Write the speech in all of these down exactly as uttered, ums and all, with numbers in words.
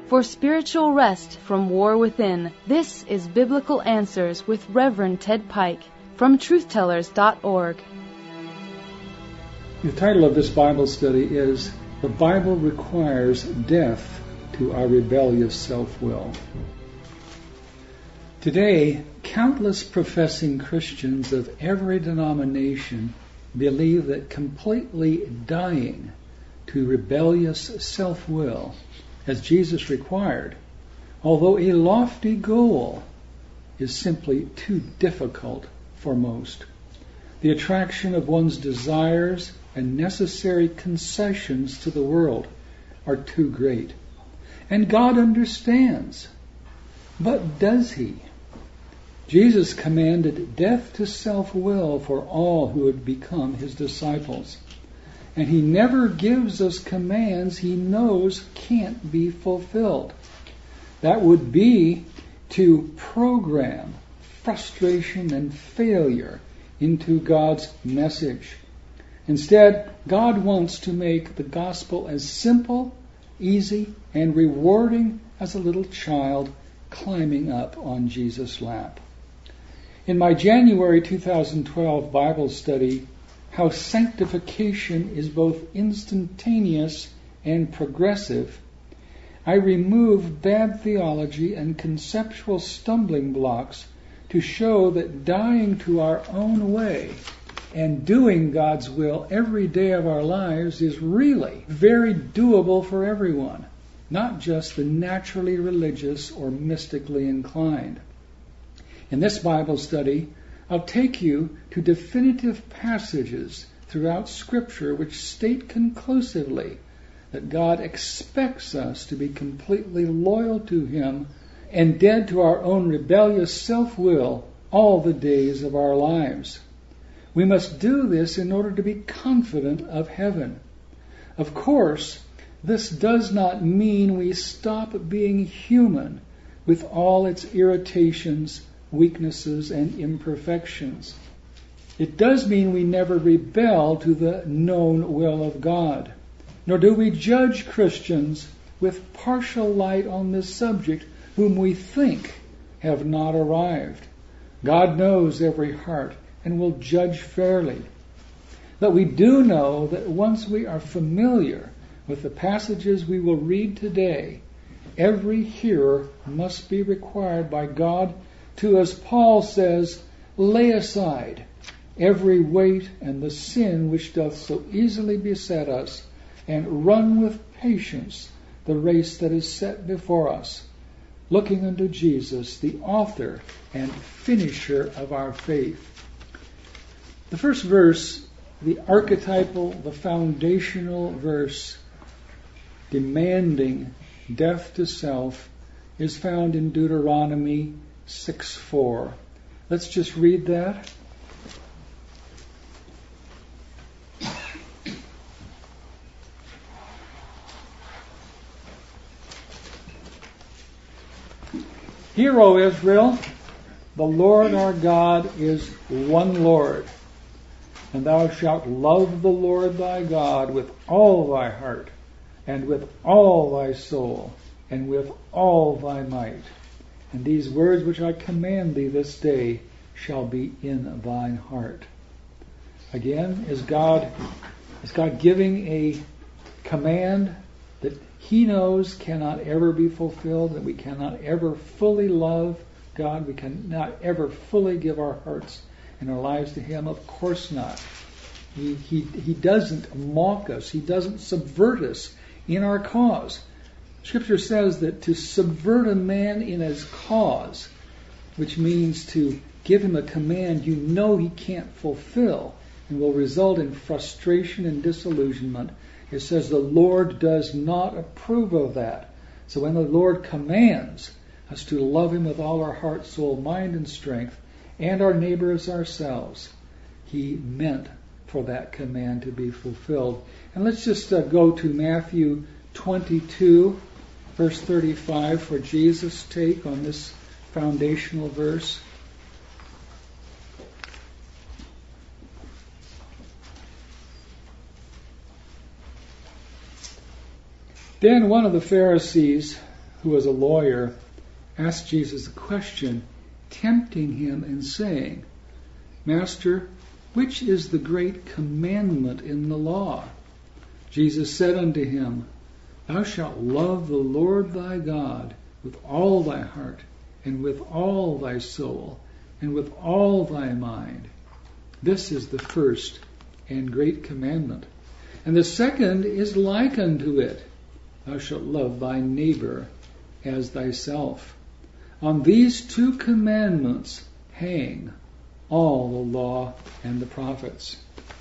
For spiritual rest from war within, this is Biblical Answers with Reverend Ted Pike from truth tellers dot org. The title of this Bible study is The Bible Requires Death to Our Rebellious Self-Will. Today, countless professing Christians of every denomination believe that completely dying to rebellious self-will, as Jesus required, although a lofty goal, is simply too difficult for most. The attraction of one's desires and necessary concessions to the world are too great. And God understands. But does He? Jesus commanded death to self-will for all who would become His disciples. And He never gives us commands He knows can't be fulfilled. That would be to program frustration and failure into God's message. Instead, God wants to make the gospel as simple, easy, and rewarding as a little child climbing up on Jesus' lap. In my January two thousand twelve Bible study, How Sanctification is Both Instantaneous and Progressive, I remove bad theology and conceptual stumbling blocks to show that dying to our own way and doing God's will every day of our lives is really very doable for everyone, not just the naturally religious or mystically inclined. In this Bible study, I'll take you to definitive passages throughout Scripture which state conclusively that God expects us to be completely loyal to Him and dead to our own rebellious self-will all the days of our lives. We must do this in order to be confident of heaven. Of course, this does not mean we stop being human with all its irritations, weaknesses, and imperfections. It does mean we never rebel to the known will of God. Nor do we judge Christians with partial light on this subject whom we think have not arrived. God knows every heart and will judge fairly. But we do know that once we are familiar with the passages we will read today, every hearer must be required by God to, as Paul says, lay aside every weight and the sin which doth so easily beset us, and run with patience the race that is set before us, looking unto Jesus, the author and finisher of our faith. The first verse, the archetypal, the foundational verse, demanding death to self, is found in Deuteronomy six four. Let's just read that. Hear, O Israel, the Lord our God is one Lord, and thou shalt love the Lord thy God with all thy heart, and with all thy soul, and with all thy might. And these words which I command thee this day shall be in thine heart. Again, is God, is God giving a command that He knows cannot ever be fulfilled, that we cannot ever fully love God, we cannot ever fully give our hearts and our lives to Him? Of course not. He, he, he doesn't mock us. He doesn't subvert us in our cause. Scripture says that to subvert a man in his cause, which means to give him a command you know he can't fulfill and will result in frustration and disillusionment, it says the Lord does not approve of that. So when the Lord commands us to love Him with all our heart, soul, mind, and strength, and our neighbor as ourselves, He meant for that command to be fulfilled. And let's just uh, go to Matthew twenty-two, verse thirty-five, for Jesus' take on this foundational verse. Then one of the Pharisees, who was a lawyer, asked Jesus a question, tempting him and saying, Master, which is the great commandment in the law? Jesus said unto him, Thou shalt love the Lord thy God with all thy heart, and with all thy soul, and with all thy mind. This is the first and great commandment. And the second is like unto it. Thou shalt love thy neighbor as thyself. On these two commandments hang all the law and the prophets.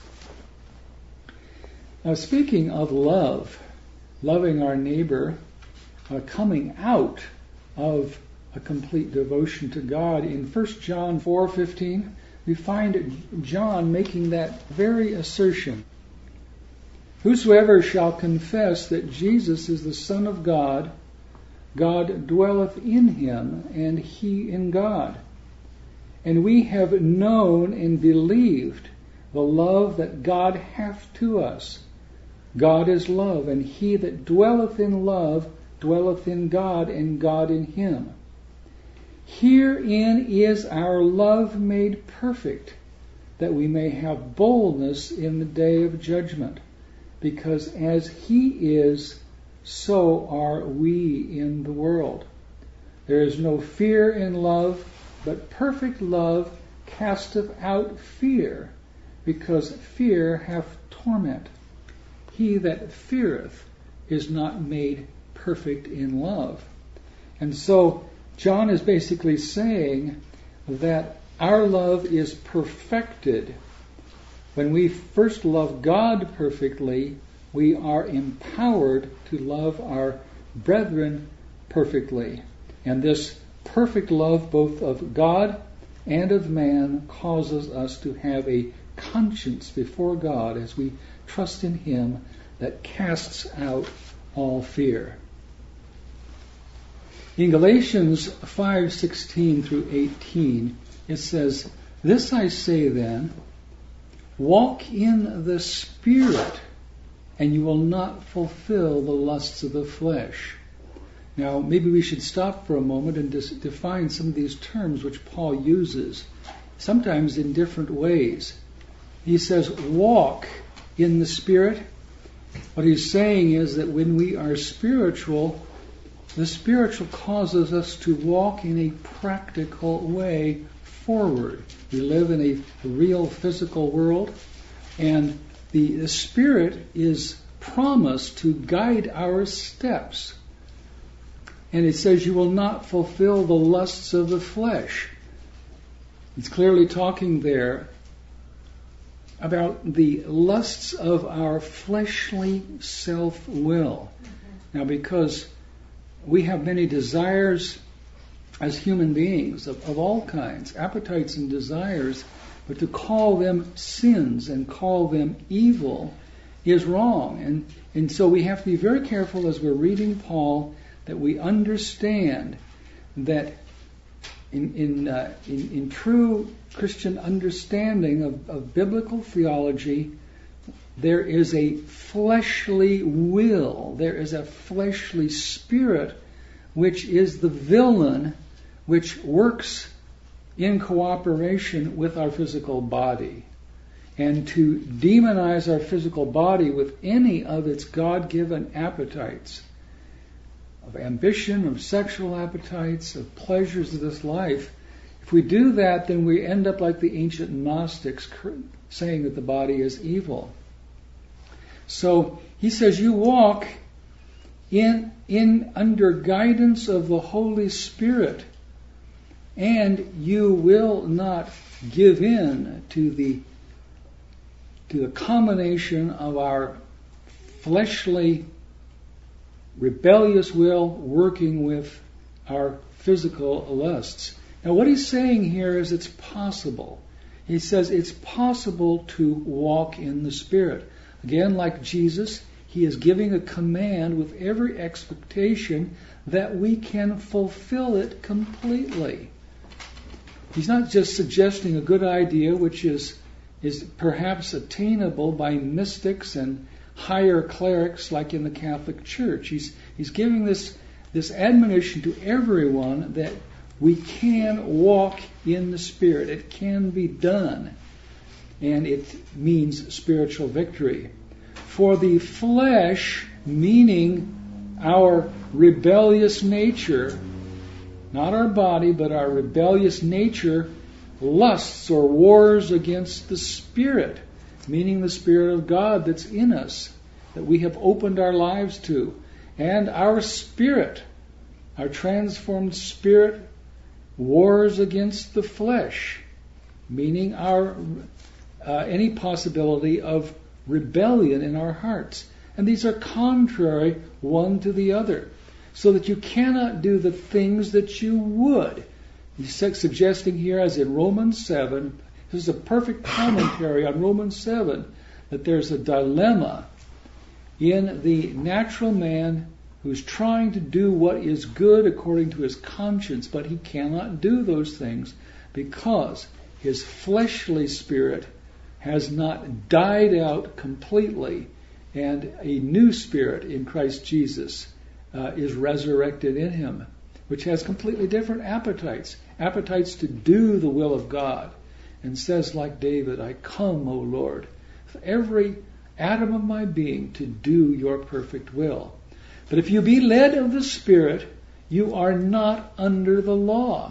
Now, speaking of love, loving our neighbor, uh, coming out of a complete devotion to God, in First John four fifteen, we find John making that very assertion. Whosoever shall confess that Jesus is the Son of God, God dwelleth in him, and he in God. And we have known and believed the love that God hath to us. God is love, and he that dwelleth in love dwelleth in God, and God in him. Herein is our love made perfect, that we may have boldness in the day of judgment. Because as he is, so are we in the world. There is no fear in love, but perfect love casteth out fear, because fear hath torment. He that feareth is not made perfect in love. And so John is basically saying that our love is perfected. When we first love God perfectly, we are empowered to love our brethren perfectly. And this perfect love, both of God and of man, causes us to have a conscience before God as we trust in him that casts out all fear. In Galatians five sixteen through eighteen, it says, This I say then, walk in the Spirit, and you will not fulfill the lusts of the flesh. Now, maybe we should stop for a moment and just define some of these terms which Paul uses, sometimes in different ways. He says, walk in the Spirit. What he's saying is that when we are spiritual, the spiritual causes us to walk in a practical way forward. We live in a real physical world, and the, the Spirit is promised to guide our steps. And it says you will not fulfill the lusts of the flesh. It's clearly talking there about the lusts of our fleshly self-will. Now, because we have many desires as human beings of, of all kinds, appetites and desires, but to call them sins and call them evil is wrong. And, and so we have to be very careful as we're reading Paul that we understand that in in, uh, in, in true Christian understanding of, of biblical theology, there is a fleshly will, there is a fleshly spirit, which is the villain which works in cooperation with our physical body. And to demonize our physical body with any of its God-given appetites, of ambition, of sexual appetites, of pleasures of this life, if we do that, then we end up like the ancient Gnostics, saying that the body is evil. So he says you walk in in under guidance of the Holy Spirit, and you will not give in to the to the combination of our fleshly rebellious will working with our physical lusts. Now what he's saying here is it's possible. He says it's possible to walk in the Spirit. Again, like Jesus, he is giving a command with every expectation that we can fulfill it completely. He's not just suggesting a good idea which is is perhaps attainable by mystics and higher clerics like in the Catholic Church. He's he's giving this this admonition to everyone that we can walk in the Spirit. It can be done. And it means spiritual victory. For the flesh, meaning our rebellious nature, not our body, but our rebellious nature, lusts or wars against the Spirit, meaning the Spirit of God that's in us, that we have opened our lives to. And our spirit, our transformed spirit, wars against the flesh, meaning our uh, any possibility of rebellion in our hearts. And these are contrary one to the other, so that you cannot do the things that you would. He's suggesting here, as in Romans seven, this is a perfect commentary on Romans seven, that there's a dilemma in the natural man who's trying to do what is good according to his conscience, but he cannot do those things because his fleshly spirit has not died out completely, and a new spirit in Christ Jesus uh, is resurrected in him, which has completely different appetites, appetites to do the will of God, and says like David, I come, O Lord, with every atom of my being to do your perfect will. But if you be led of the Spirit, you are not under the law.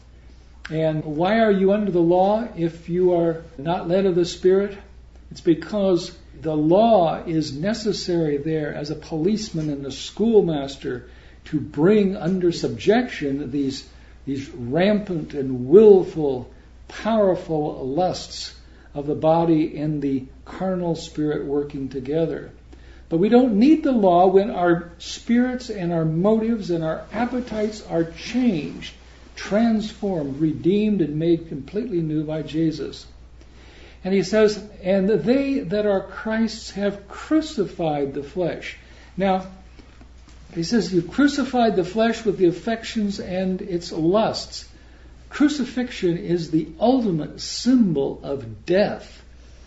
And why are you under the law if you are not led of the Spirit? It's because the law is necessary there as a policeman and a schoolmaster to bring under subjection these, these rampant and willful, powerful lusts of the body and the carnal spirit working together. But we don't need the law when our spirits and our motives and our appetites are changed, transformed, redeemed, and made completely new by Jesus. And he says, and they that are Christ's have crucified the flesh. Now, he says, you've crucified the flesh with the affections and its lusts. Crucifixion is the ultimate symbol of death.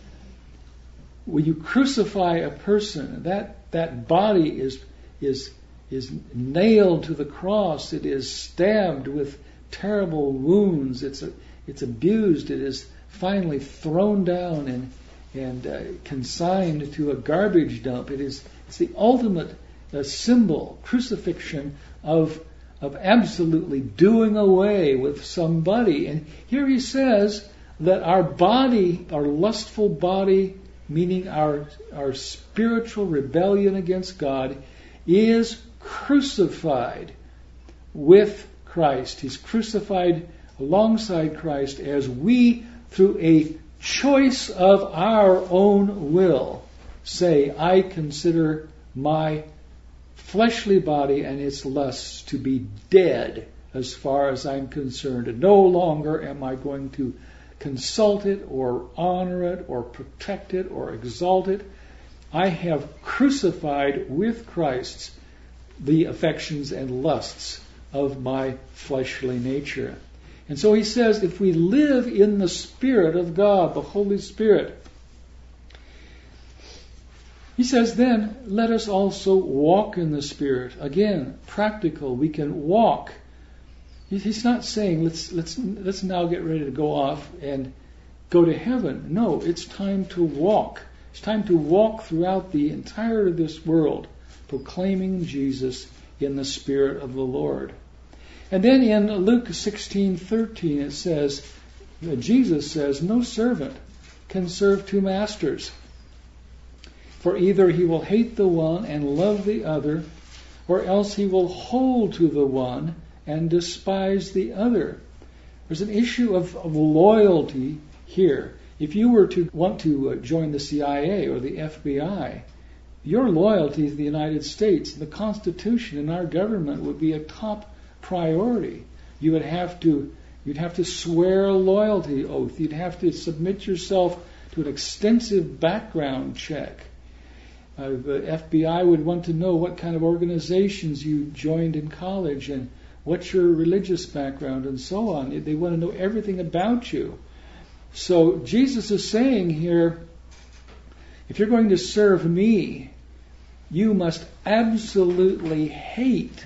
When you crucify a person, that, that body is, is, is nailed to the cross. It is stabbed with terrible wounds. It's, a, it's abused. It is finally thrown down and, and uh, consigned to a garbage dump. It is it's the ultimate uh, symbol, crucifixion, of of absolutely doing away with somebody. And here he says that our body, our lustful body, meaning our, our spiritual rebellion against God, is crucified with Christ. He's crucified alongside Christ as we, through a choice of our own will, say, I consider my fleshly body and its lusts to be dead as far as I'm concerned. And no longer am I going to consult it or honor it or protect it or exalt it. I have crucified with Christ the affections and lusts of my fleshly nature. And so he says, if we live in the Spirit of God, the Holy Spirit, he says, then let us also walk in the Spirit. Again, practical. We can walk. He's not saying let's let's let's now get ready to go off and go to heaven. No, it's time to walk. It's time to walk throughout the entire of this world, proclaiming Jesus in the Spirit of the Lord. And then in Luke sixteen thirteen it says, Jesus says, no servant can serve two masters. For either he will hate the one and love the other, or else he will hold to the one and despise the other. There's an issue of, of loyalty here. If you were to want to join the C I A or the F B I, your loyalty to the United States, the Constitution, and our government would be a top priority. You would have to, you'd have to swear a loyalty oath. You'd have to submit yourself to an extensive background check. Uh, the F B I would want to know what kind of organizations you joined in college and what's your religious background and so on. They want to know everything about you. So Jesus is saying here, if you're going to serve me, you must absolutely hate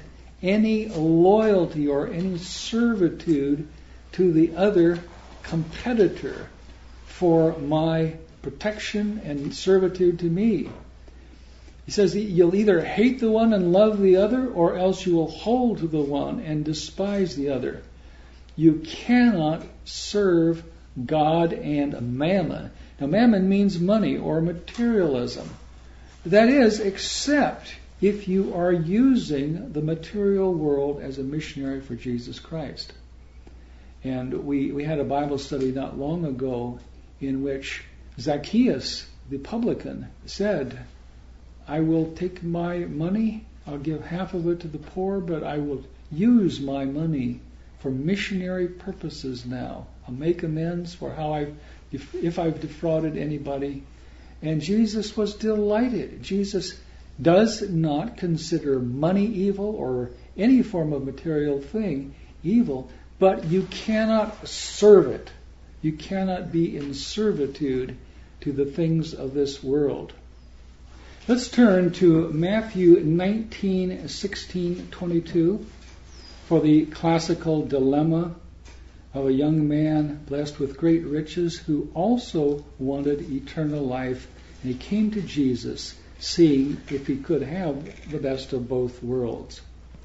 any loyalty or any servitude to the other competitor for my protection and servitude to me. He says you'll either hate the one and love the other, or else you will hold to the one and despise the other. You cannot serve God and mammon. Now, mammon means money or materialism. That is, except if you are using the material world as a missionary for Jesus Christ. And we, we had a Bible study not long ago in which Zacchaeus, the publican, said, I will take my money, I'll give half of it to the poor, but I will use my money for missionary purposes now. I'll make amends for how I've, if, if I've defrauded anybody. And Jesus was delighted. Jesus does not consider money evil or any form of material thing evil, but you cannot serve it. You cannot be in servitude to the things of this world. Let's turn to Matthew nineteen, sixteen, twenty-two for the classical dilemma of a young man blessed with great riches who also wanted eternal life. And he came to Jesus, seeing if he could have the best of both worlds.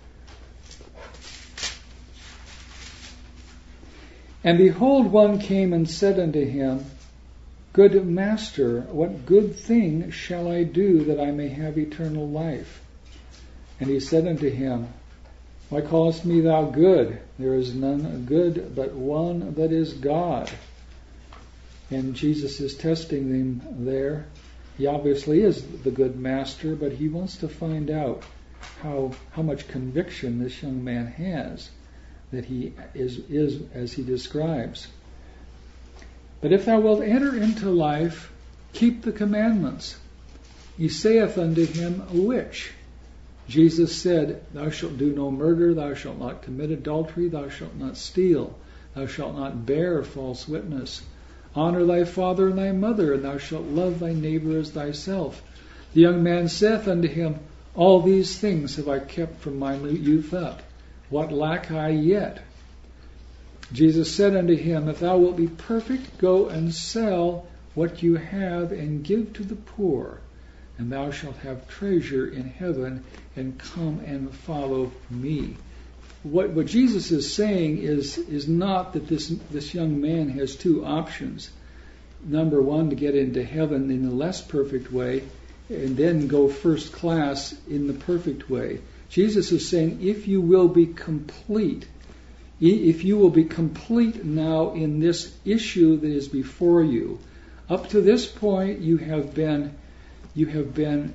And behold, one came and said unto him, Good Master, what good thing shall I do that I may have eternal life? And he said unto him, Why callest me thou good? There is none good but one, that is God. And Jesus is testing them there. He obviously is the good master, but he wants to find out how how much conviction this young man has that he is, is as he describes. But if thou wilt enter into life, keep the commandments. He saith unto him, Which? Jesus said, Thou shalt do no murder, thou shalt not commit adultery, thou shalt not steal, thou shalt not bear false witness. Honor thy father and thy mother, and thou shalt love thy neighbor as thyself. The young man saith unto him, All these things have I kept from my youth up. What lack I yet? Jesus said unto him, If thou wilt be perfect, go and sell what you have and give to the poor, and thou shalt have treasure in heaven, and come and follow me. What, what Jesus is saying is, is not that this, this young man has two options. Number one, to get into heaven in the less perfect way, and then go first class in the perfect way. Jesus is saying, if you will be complete, if you will be complete now in this issue that is before you, up to this point you have been you have been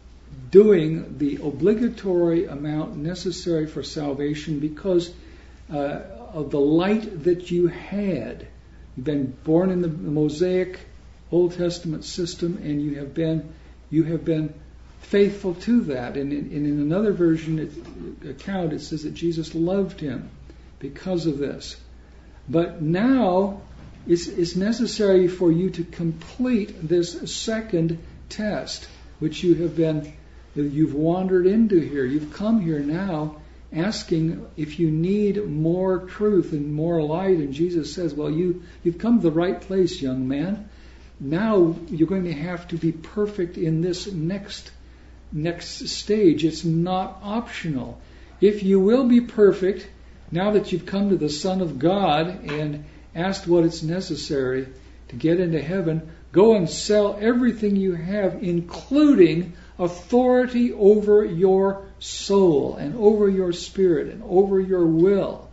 doing the obligatory amount necessary for salvation because uh, of the light that you had. You've been born in the Mosaic Old Testament system, and you have been you have been faithful to that. And in, and in another version it, account, it says that Jesus loved him because of this. But now it's, it's necessary for you to complete this second test, which you have been, you've wandered into here. You've come here now asking if you need more truth and more light. And Jesus says, well, you, you've come to the right place, young man. Now you're going to have to be perfect in this next, next stage. It's not optional. If you will be perfect, now that you've come to the Son of God and asked what is necessary to get into heaven, go and sell everything you have, including authority over your soul and over your spirit and over your will,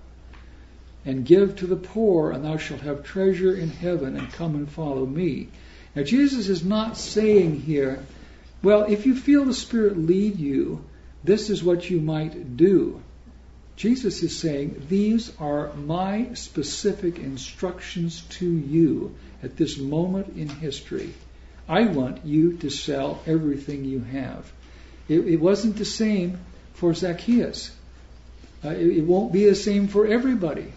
and give to the poor, and thou shalt have treasure in heaven, and come and follow me. Now Jesus is not saying here, well, if you feel the Spirit lead you, this is what you might do. Jesus is saying, these are my specific instructions to you at this moment in history. I want you to sell everything you have. It, it wasn't the same for Zacchaeus. Uh, it, it won't be the same for everybody.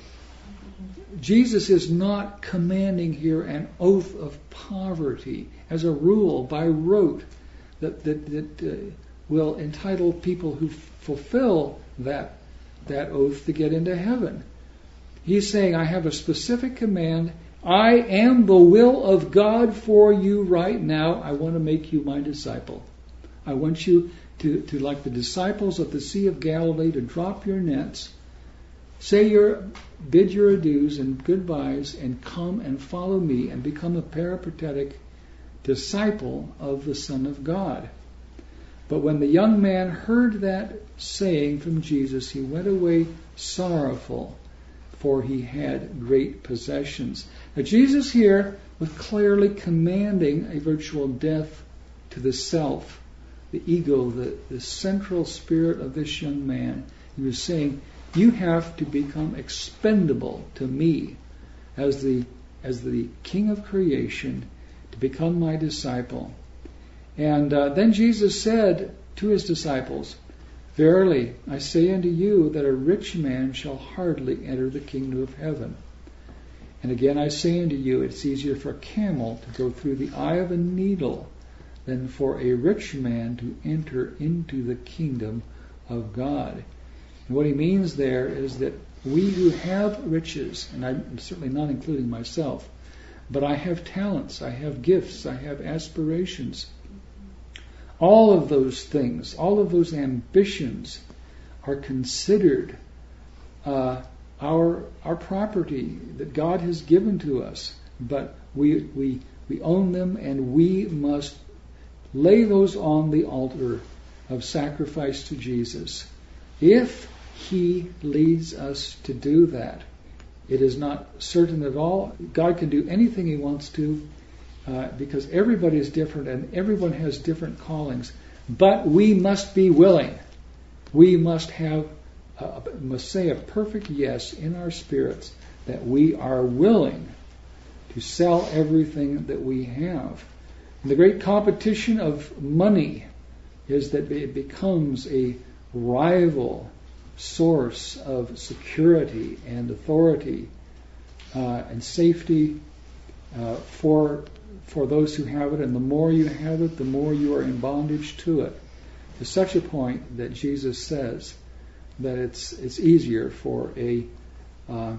Jesus is not commanding here an oath of poverty as a rule by rote that, that, that uh, will entitle people who f- fulfill that that oath to get into heaven. He's saying, I have a specific command. I am the will of God for you right now. I want to make you my disciple. I want you to, to like the disciples of the Sea of Galilee, to drop your nets, say your, bid your adieus and goodbyes, and come and follow me and become a peripatetic disciple of the Son of God. But when the young man heard that saying from Jesus, he went away sorrowful, for he had great possessions. Now Jesus here was clearly commanding a virtual death to the self, the ego, the, the central spirit of this young man. He was saying, you have to become expendable to me as the as the King of creation, to become my disciple. And uh, then Jesus said to his disciples, verily, I say unto you that a rich man shall hardly enter the kingdom of heaven. And again I say unto you, it's easier for a camel to go through the eye of a needle than for a rich man to enter into the kingdom of God. And what he means there is that we who have riches, and I'm certainly not including myself, but I have talents, I have gifts, I have aspirations. All of those things, all of those ambitions are considered uh, our our property that God has given to us. But we we we own them, and we must lay those on the altar of sacrifice to Jesus. If He leads us to do that, it is not certain at all. God can do anything He wants to, uh, because everybody is different and everyone has different callings. But we must be willing. We must have, uh, must say a perfect yes in our spirits that we are willing to sell everything that we have. And the great competition of money is that it becomes a rival source of security and authority uh, and safety uh, for for those who have it. And the more you have it, the more you are in bondage to it. To such a point that Jesus says that it's it's easier for a uh,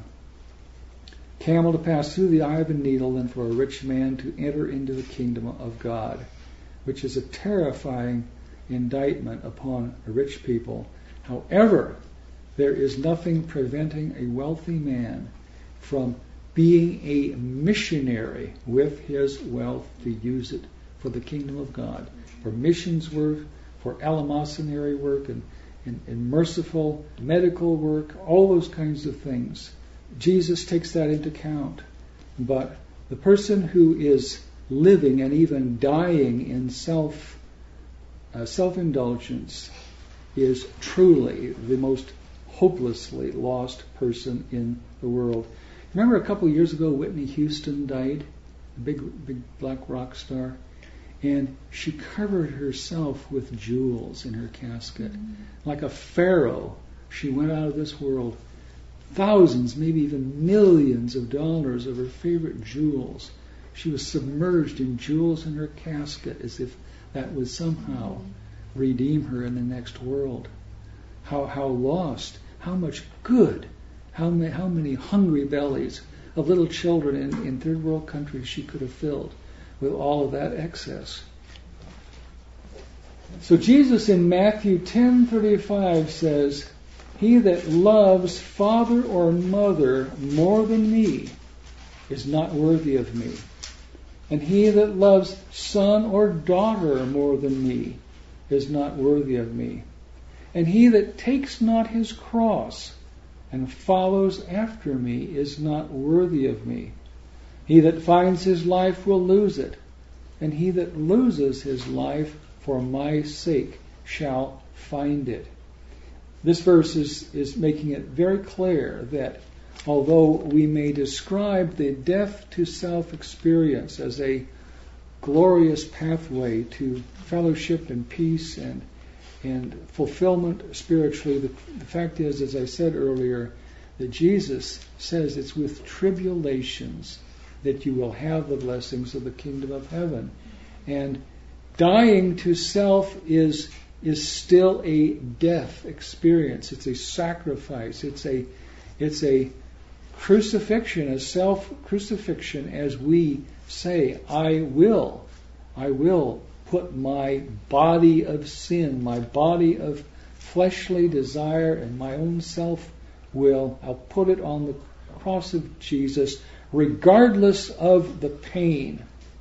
camel to pass through the eye of a needle than for a rich man to enter into the kingdom of God, which is a terrifying indictment upon rich people. However, there is nothing preventing a wealthy man from being a missionary with his wealth to use it for the kingdom of God, for missions work, for eleemosynary work, and, and, and merciful medical work, all those kinds of things. Jesus takes that into account. But the person who is living and even dying in self uh, self-indulgence is truly the most hopelessly lost person in the world. Remember a couple of years ago, Whitney Houston died, a big, big black rock star, and she covered herself with jewels in her casket. Mm-hmm. Like a pharaoh, she went out of this world. Thousands, maybe even millions of dollars of her favorite jewels. She was submerged in jewels in her casket as if that would somehow redeem her in the next world. How how lost, how much good, how many, how many hungry bellies of little children in, in third world countries she could have filled with all of that excess. So Jesus in Matthew ten thirty-five says, he that loves father or mother more than me is not worthy of me. And he that loves son or daughter more than me is not worthy of me. And he that takes not his cross and follows after me is not worthy of me. He that finds his life will lose it, and he that loses his life for my sake shall find it. This verse is, is making it very clear that although we may describe the death to self experience as a glorious pathway to fellowship and peace and and fulfillment spiritually, the, the fact is, as I said earlier, that Jesus says it's with tribulations that you will have the blessings of the kingdom of heaven. And dying to self is is still a death experience. It's a sacrifice. It's a it's a crucifixion, a self-crucifixion, as we say, I will, I will put my body of sin, my body of fleshly desire and my own self-will, I'll put it on the cross of Jesus, regardless of the pain.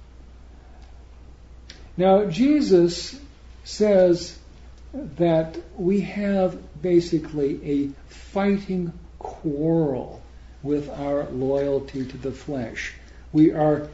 Now, Jesus says that we have basically a fighting quarrel with our loyalty to the flesh. We are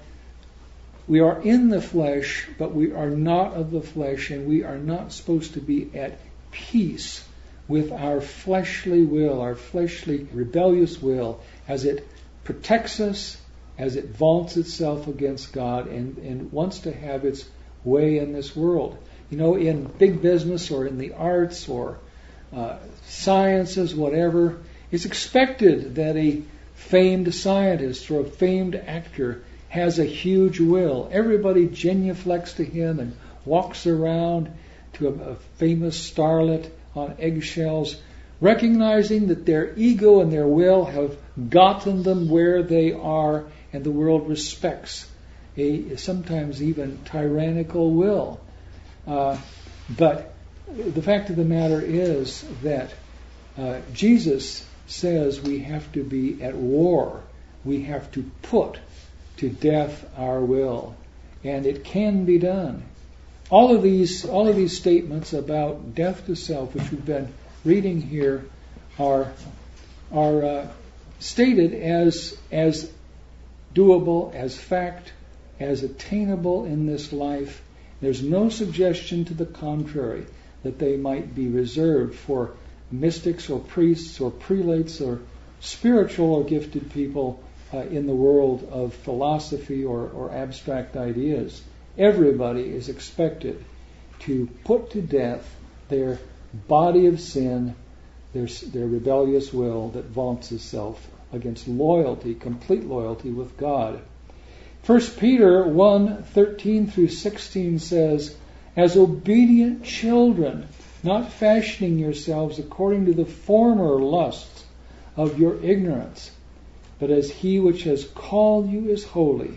we are in the flesh, but we are not of the flesh, and we are not supposed to be at peace with our fleshly will, our fleshly rebellious will, as it protects us, as it vaunts itself against God, and, and wants to have its way in this world. You know, in big business or in the arts or uh, sciences, whatever, it's expected that a famed scientist or a famed actor has a huge will. Everybody genuflects to him and walks around to a, a famous starlet on eggshells, recognizing that their ego and their will have gotten them where they are, and the world respects a sometimes even tyrannical will. Uh, but the fact of the matter is that uh, Jesus says we have to be at war. We have to put to death our will, and it can be done. All of these, all of these statements about death to self, which we've been reading here, are are uh, stated as as doable, as fact, as attainable in this life. There's no suggestion to the contrary that they might be reserved for mystics or priests or prelates or spiritual or gifted people uh, in the world of philosophy or, or abstract ideas. Everybody is expected to put to death their body of sin, their, their rebellious will that vaunts itself against loyalty, complete loyalty with God. First Peter one, thirteen through sixteen says, as obedient children, not fashioning yourselves according to the former lusts of your ignorance, but as he which has called you is holy,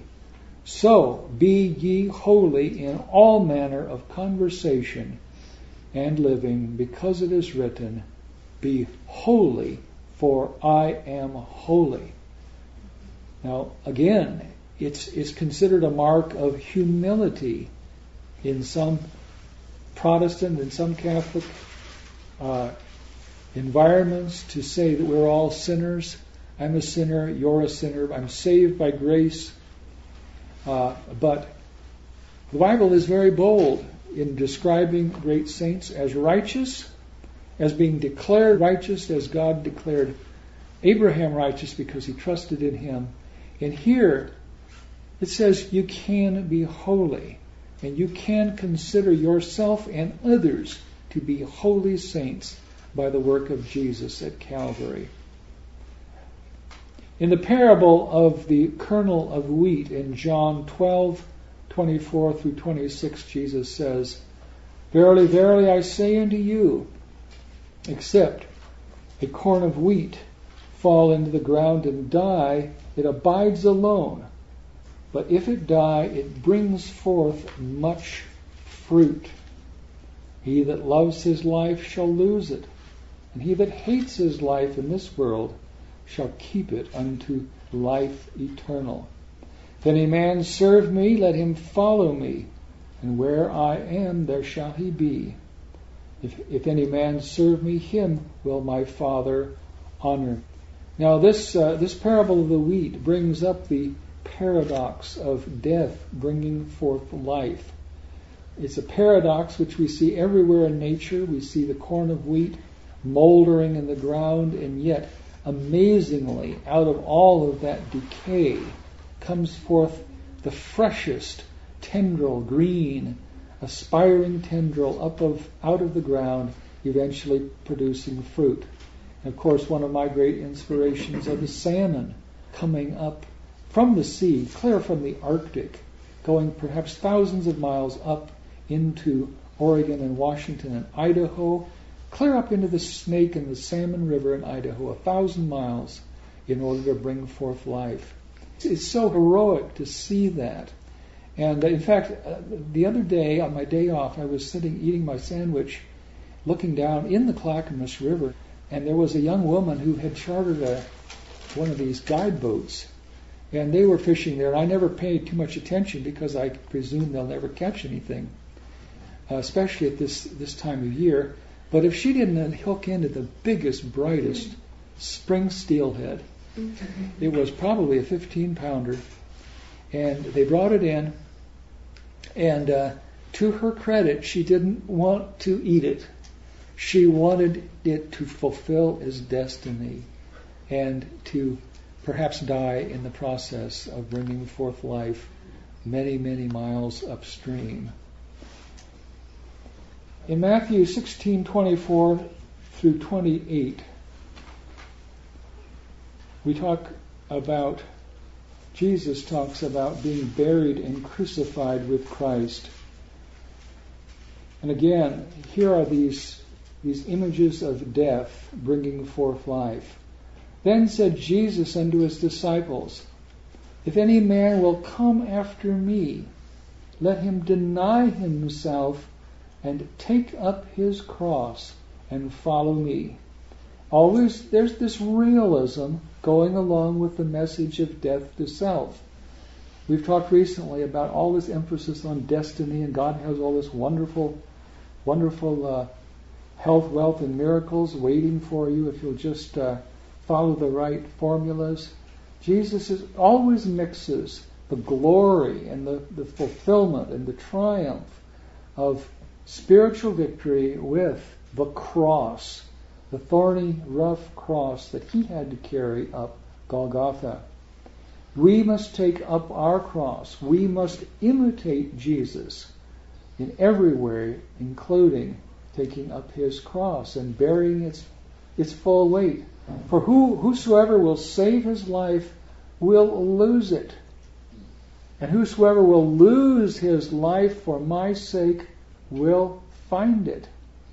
so be ye holy in all manner of conversation and living, because it is written, be holy, for I am holy. Now, again, it's, it's considered a mark of humility in some Protestant and some Catholic uh, environments to say that we're all sinners. I'm a sinner, you're a sinner, I'm saved by grace. Uh, but the Bible is very bold in describing great saints as righteous, as being declared righteous, as God declared Abraham righteous because he trusted in him. And here it says you can be holy, and you can consider yourself and others to be holy saints by the work of Jesus at Calvary. In the parable of the kernel of wheat in John twelve, twenty-four through twenty-six, Jesus says, verily, verily, I say unto you, except a corn of wheat fall into the ground and die, it abides alone. But if it die, it brings forth much fruit. He that loves his life shall lose it, and he that hates his life in this world shall keep it unto life eternal. If any man serve me, let him follow me, and where I am, there shall he be. If, if any man serve me, him will my Father honor. Now this uh, this parable of the wheat brings up the paradox of death bringing forth life. It's a paradox which we see everywhere in nature. We see the corn of wheat moldering in the ground, and yet amazingly, out of all of that decay comes forth the freshest tendril, green, aspiring tendril up of out of the ground, eventually producing fruit. And of course, one of my great inspirations are the salmon coming up from the sea, clear from the Arctic, going perhaps thousands of miles up into Oregon and Washington and Idaho, clear up into the Snake and the Salmon River in Idaho, a thousand miles, in order to bring forth life. It's so heroic to see that. And uh, in fact, uh, the other day, on my day off, I was sitting eating my sandwich, looking down in the Clackamas River, and there was a young woman who had chartered a, one of these guide boats, and they were fishing there, and I never paid too much attention because I presume they'll never catch anything, uh, especially at this, this time of year. But if she didn't hook into the biggest, brightest spring steelhead, it was probably a fifteen pounder, and they brought it in, and uh, to her credit, she didn't want to eat it. She wanted it to fulfill its destiny and to perhaps die in the process of bringing forth life many, many miles upstream. In Matthew sixteen twenty-four through twenty-eight, we talk about, Jesus talks about being buried and crucified with Christ. And again, here are these, these images of death bringing forth life. Then said Jesus unto his disciples, If any man will come after me, let him deny himself and take up his cross and follow me. Always there's this realism going along with the message of death to self. We've talked recently about all this emphasis on destiny, and God has all this wonderful, wonderful uh, health, wealth, and miracles waiting for you if you'll just uh, follow the right formulas. Jesus is, always mixes the glory and the, the fulfillment and the triumph of spiritual victory with the cross, the thorny, rough cross that he had to carry up Golgotha. We must take up our cross. We must imitate Jesus in every way, including taking up his cross and bearing its its full weight. For who whosoever will save his life will lose it. And whosoever will lose his life for my sake will find it.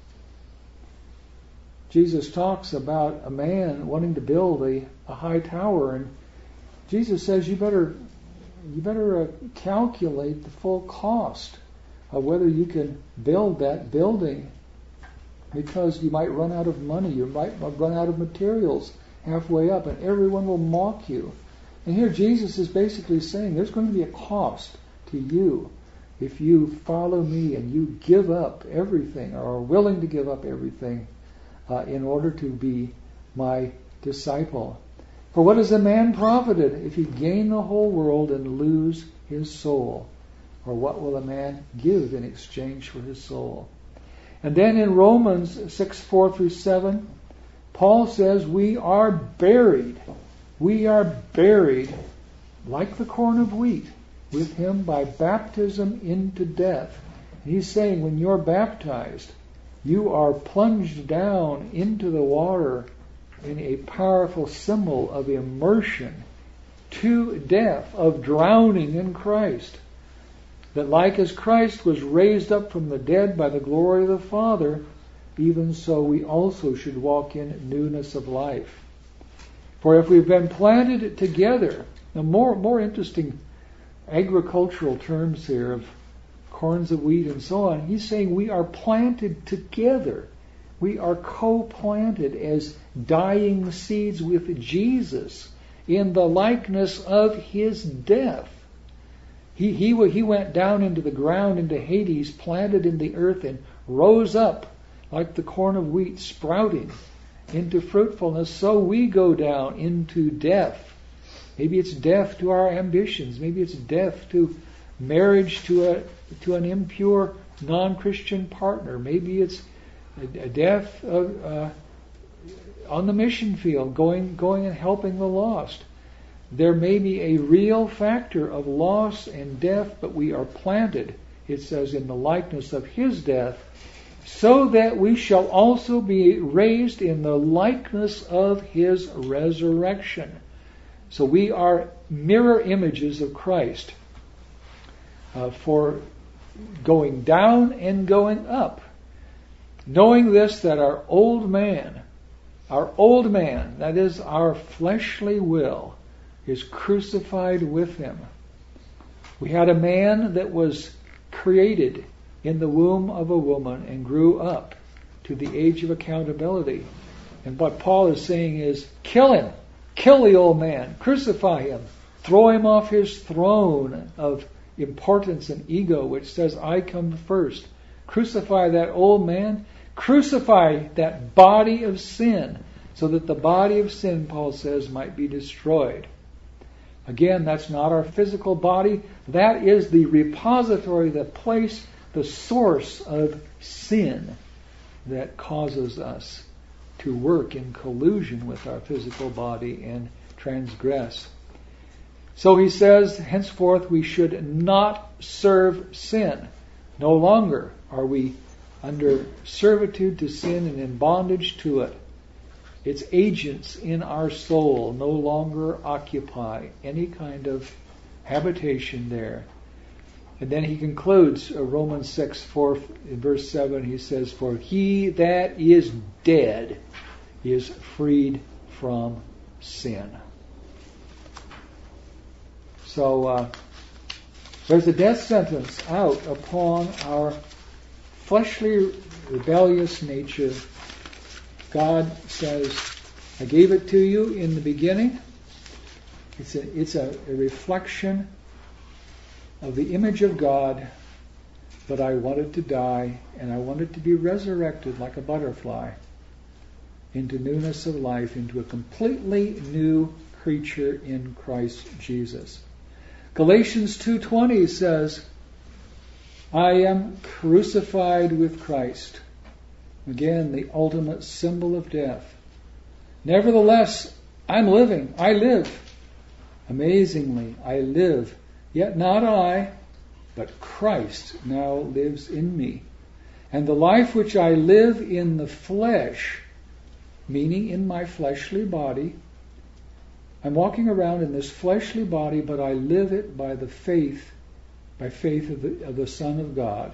Jesus talks about a man wanting to build a, a high tower, and Jesus says you better you better uh, calculate the full cost of whether you can build that building, because you might run out of money, you might run out of materials halfway up, and everyone will mock you. And here Jesus is basically saying there's going to be a cost to you if you follow me and you give up everything, or are willing to give up everything uh, in order to be my disciple. For what is a man profited if he gain the whole world and lose his soul? Or what will a man give in exchange for his soul? And then in Romans six, four through seven, Paul says we are buried. We are buried like the corn of wheat with him by baptism into death. And he's saying when you're baptized, you are plunged down into the water in a powerful symbol of immersion to death, of drowning in Christ. That like as Christ was raised up from the dead by the glory of the Father, even so we also should walk in newness of life. For if we've been planted together, now more, more interesting agricultural terms here of corns of wheat and so on, he's saying we are planted together. We are co-planted as dying seeds with Jesus in the likeness of his death. He, he, he went down into the ground, into Hades, planted in the earth, and rose up like the corn of wheat, sprouting into fruitfulness. So we go down into death. Maybe it's death to our ambitions. Maybe it's death to marriage to a to an impure non-Christian partner. Maybe it's a, a death of, uh, on the mission field, going going and helping the lost. There may be a real factor of loss and death, but we are planted, it says, in the likeness of his death, so that we shall also be raised in the likeness of his resurrection. So we are mirror images of Christ. Uh, for going down and going up. Knowing this, that our old man, our old man, that is our fleshly will, is crucified with him. We had a man that was created in the womb of a woman and grew up to the age of accountability. And what Paul is saying is, kill him. Kill the old man. Crucify him. Throw him off his throne of importance and ego, which says, I come first. Crucify that old man. Crucify that body of sin, so that the body of sin, Paul says, might be destroyed. Again, that's not our physical body. That is the repository, the place, the source of sin that causes us to work in collusion with our physical body and transgress. So he says, henceforth we should not serve sin. No longer are we under servitude to sin and in bondage to it. Its agents in our soul no longer occupy any kind of habitation there. And then he concludes uh, Romans six, four, in verse seven, he says, for he that is dead is freed from sin. So uh, there's a death sentence out upon our fleshly, rebellious nature. God says, I gave it to you in the beginning. It's a, it's a, a reflection of the image of God, but I want it to die, and I want it to be resurrected like a butterfly into newness of life, into a completely new creature in Christ Jesus. Galatians two twenty says, I am crucified with Christ. Again, the ultimate symbol of death. Nevertheless, I'm living. I live. Amazingly, I live. Yet not I, but Christ now lives in me. And the life which I live in the flesh, meaning in my fleshly body, I'm walking around in this fleshly body, but I live it by the faith, by faith of the, of the Son of God,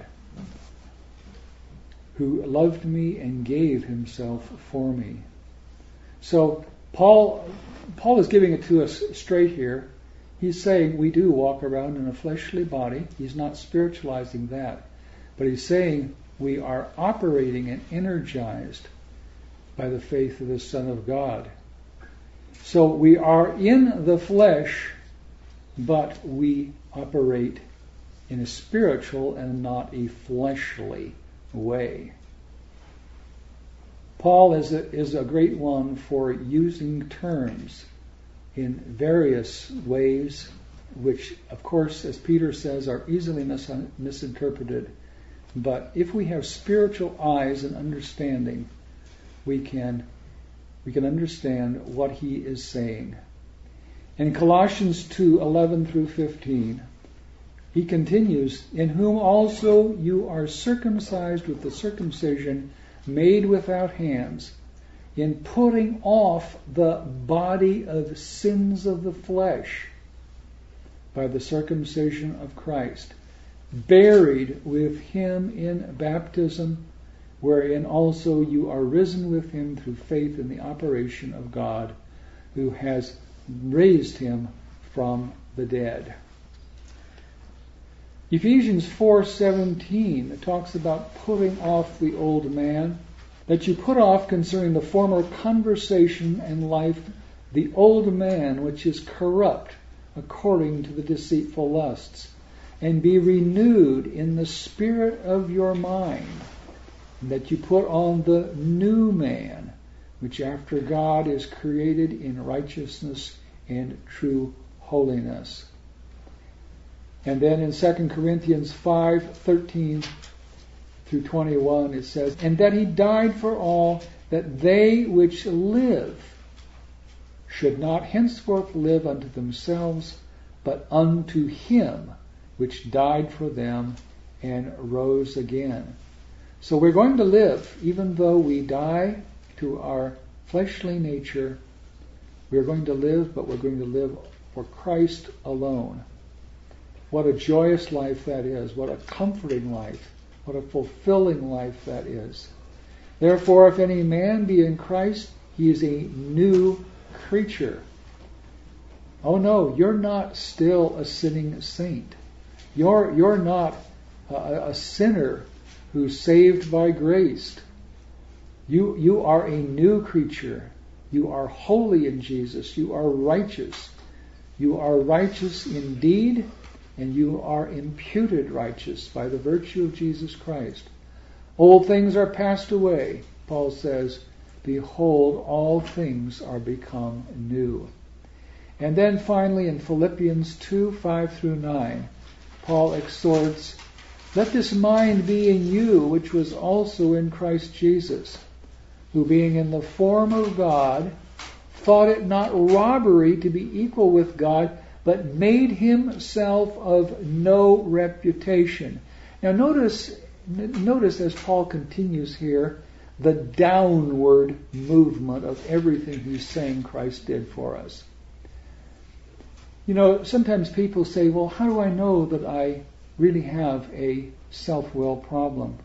who loved me and gave himself for me. So Paul, Paul is giving it to us straight here. He's saying we do walk around in a fleshly body. He's not spiritualizing that. But he's saying we are operating and energized by the faith of the Son of God. So we are in the flesh, but we operate in a spiritual and not a fleshly way. Paul is a, is a great one for using terms in various ways, which, of course, as Peter says, are easily mis- misinterpreted. But if we have spiritual eyes and understanding, we can we can understand what he is saying. In Colossians two eleven through fifteen, he continues, in whom also you are circumcised with the circumcision made without hands, in putting off the body of sins of the flesh by the circumcision of Christ, buried with him in baptism, wherein also you are risen with him through faith in the operation of God, who has raised him from the dead. Ephesians four seventeen talks about putting off the old man, that you put off concerning the former conversation and life the old man which is corrupt according to the deceitful lusts, and be renewed in the spirit of your mind, and that you put on the new man, which after God is created in righteousness and true holiness. And then in Second Corinthians five thirteen through twenty-one it says, and that he died for all, that they which live should not henceforth live unto themselves, but unto him which died for them and rose again. So we're going to live, even though we die to our fleshly nature. We're going to live, but we're going to live for Christ alone. What a joyous life that is. What a comforting life. What a fulfilling life that is. Therefore, if any man be in Christ, he is a new creature. Oh no, you're not still a sinning saint. You're, you're not a, a sinner who's saved by grace. You, you are a new creature. You are holy in Jesus. You are righteous. You are righteous indeed, and you are imputed righteous by the virtue of Jesus Christ. Old things are passed away, Paul says. Behold, all things are become new. And then finally in Philippians two, five through nine, Paul exhorts, let this mind be in you, which was also in Christ Jesus, who being in the form of God, thought it not robbery to be equal with God, but made himself of no reputation. Now notice, notice as Paul continues here, the downward movement of everything he's saying Christ did for us. You know, sometimes people say, well, how do I know that I really have a self-will problem?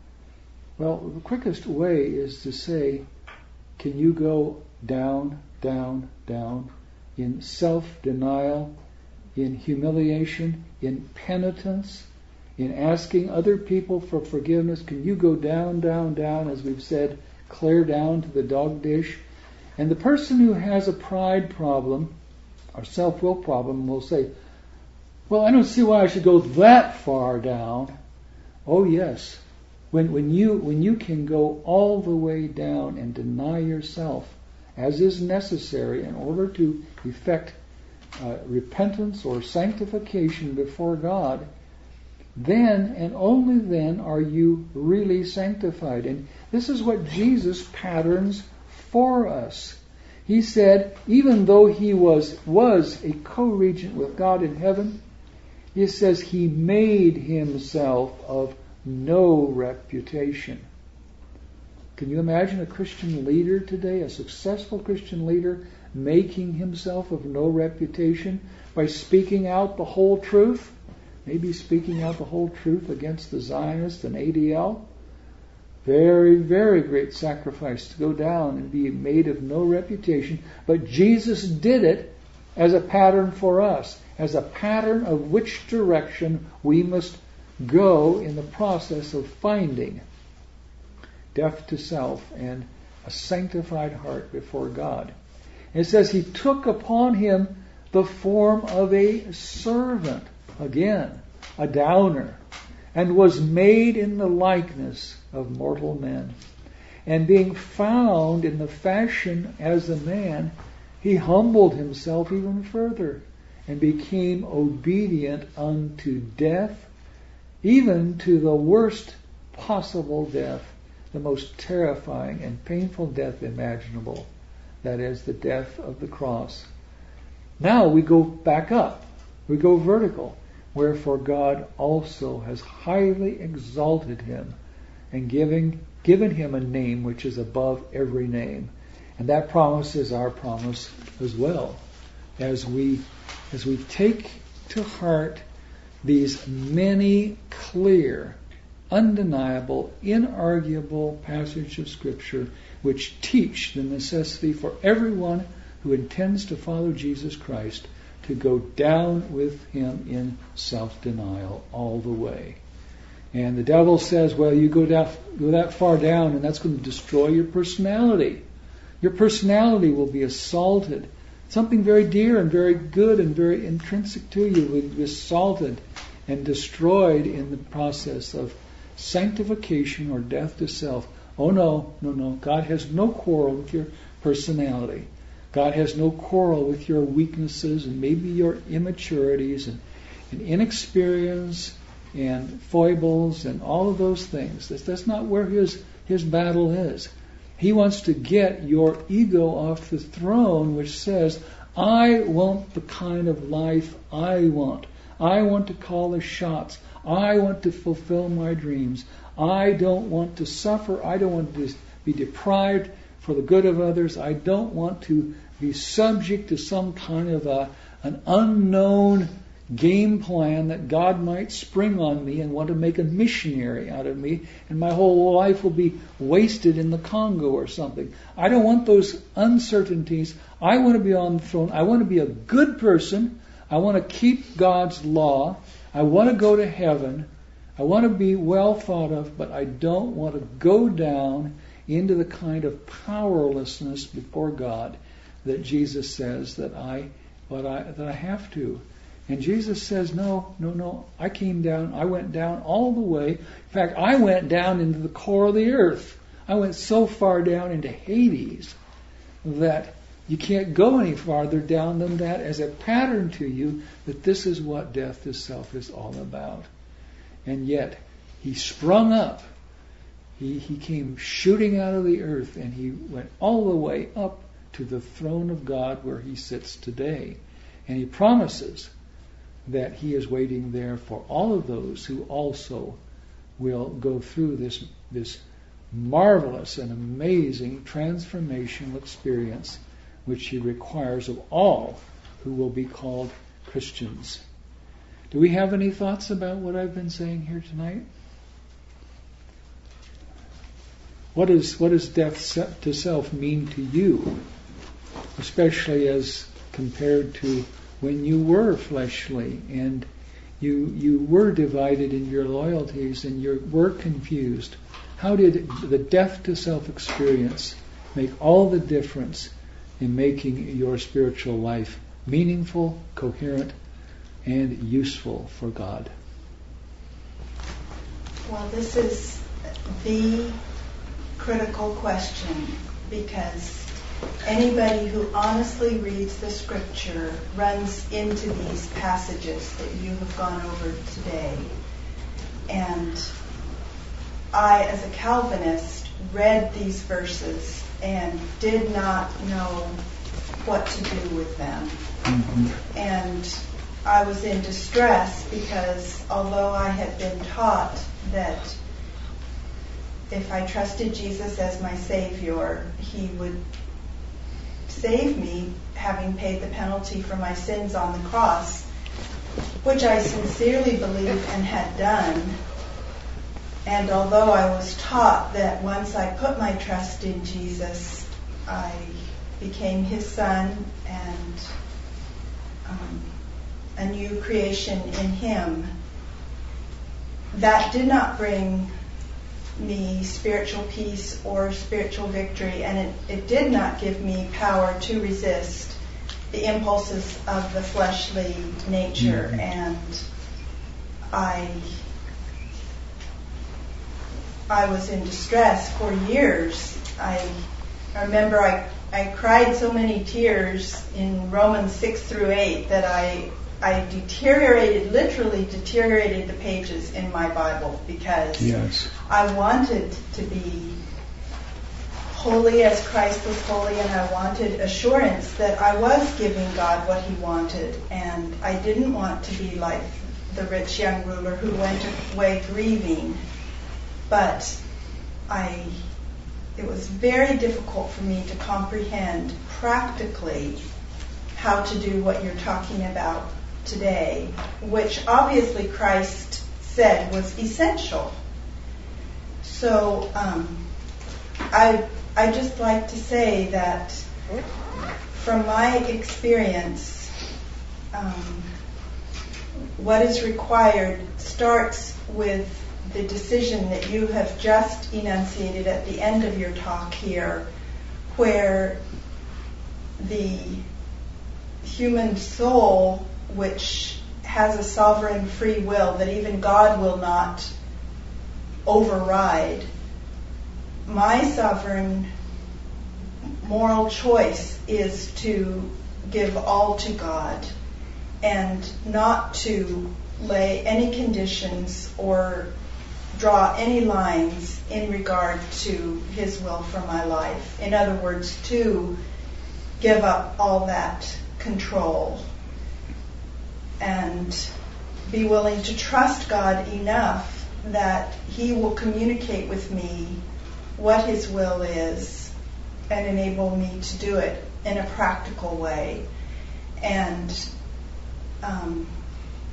Well, the quickest way is to say, can you go down, down, down in self-denial, in humiliation, in penitence, in asking other people for forgiveness? Can you go down, down, down, as we've said, clear down to the dog dish? And the person who has a pride problem, or self-will problem, will say, well, I don't see why I should go that far down. Oh yes, when when you when you can go all the way down and deny yourself, as is necessary in order to effect uh, repentance or sanctification before God, then and only then are you really sanctified. And this is what Jesus patterns for us. He said, even though he was, was a co-regent with God in heaven, he says he made himself of no reputation. Can you imagine a Christian leader today, a successful Christian leader, making himself of no reputation by speaking out the whole truth? Maybe speaking out the whole truth against the Zionists and A D L. Very, very great sacrifice to go down and be made of no reputation. But Jesus did it as a pattern for us, as a pattern of which direction we must go in the process of finding death to self and a sanctified heart before God. And it says he took upon him the form of a servant, again, a downer, and was made in the likeness of mortal men. And being found in the fashion as a man, he humbled himself even further, and became obedient unto death, even to the worst possible death, the most terrifying and painful death imaginable, that is, the death of the cross. Now we go back up, we go vertical. Wherefore God also has highly exalted him and giving, given him a name which is above every name. And that promise is our promise as well. As we, as we take to heart these many clear, undeniable, inarguable passages of Scripture which teach the necessity for everyone who intends to follow Jesus Christ to go down with him in self-denial all the way. And the devil says, well, you go, down, go that far down and that's going to destroy your personality. Your personality will be assaulted. Something very dear and very good and very intrinsic to you will be assaulted and destroyed in the process of sanctification or death to self. Oh no, no, no. God has no quarrel with your personality. God has no quarrel with your weaknesses and maybe your immaturities and, and inexperience and foibles and all of those things. That's, that's not where his, his battle is. He wants to get your ego off the throne, which says, I want the kind of life I want. I want to call the shots. I want to fulfill my dreams. I don't want to suffer. I don't want to be deprived for the good of others. I don't want to be subject to some kind of a, an unknown game plan that God might spring on me and want to make a missionary out of me, and my whole life will be wasted in the Congo or something. I don't want those uncertainties. I want to be on the throne. I want to be a good person. I want to keep God's law. I want to go to heaven. I want to be well thought of, but I don't want to go down into the kind of powerlessness before God that Jesus says that I, but I that I have to. And Jesus says, no, no, no, I came down, I went down all the way. In fact, I went down into the core of the earth. I went so far down into Hades that you can't go any farther down than that as a pattern to you that this is what death to self is all about. And yet, he sprung up. He, he came shooting out of the earth, and he went all the way up to the throne of God where he sits today. And he promises that he is waiting there for all of those who also will go through this, this marvelous and amazing transformational experience which he requires of all who will be called Christians. Do we have any thoughts about what I've been saying here tonight? What is what does death to self mean to you, especially as compared to when you were fleshly and you you were divided in your loyalties and you were confused? How did the death to self experience make all the difference in making your spiritual life meaningful, coherent, and useful for God? Well, this is the critical question, because anybody who honestly reads the Scripture runs into these passages that you have gone over today. And I, as a Calvinist, read these verses and did not know what to do with them. Mm-hmm. And I was in distress because although I had been taught that if I trusted Jesus as my Savior, He would save me, having paid the penalty for my sins on the cross, which I sincerely believed and had done. And although I was taught that once I put my trust in Jesus, I became His son and um, a new creation in Him, that did not bring me spiritual peace or spiritual victory, and it, it did not give me power to resist the impulses of the fleshly nature. Mm-hmm. And I I was in distress for years. I, I remember I, I cried so many tears in Romans six through eight that I I deteriorated, literally deteriorated the pages in my Bible because yes. I wanted to be holy as Christ was holy, and I wanted assurance that I was giving God what He wanted, and I didn't want to be like the rich young ruler who went away grieving. But I, it was very difficult for me to comprehend practically how to do what you're talking about today, which obviously Christ said was essential. So um, I I just like to say that from my experience, um, what is required starts with the decision that you have just enunciated at the end of your talk here, where the human soul, which has a sovereign free will that even God will not override, my sovereign moral choice is to give all to God and not to lay any conditions or draw any lines in regard to His will for my life. In other words, to give up all that control and be willing to trust God enough that He will communicate with me what His will is and enable me to do it in a practical way. And um,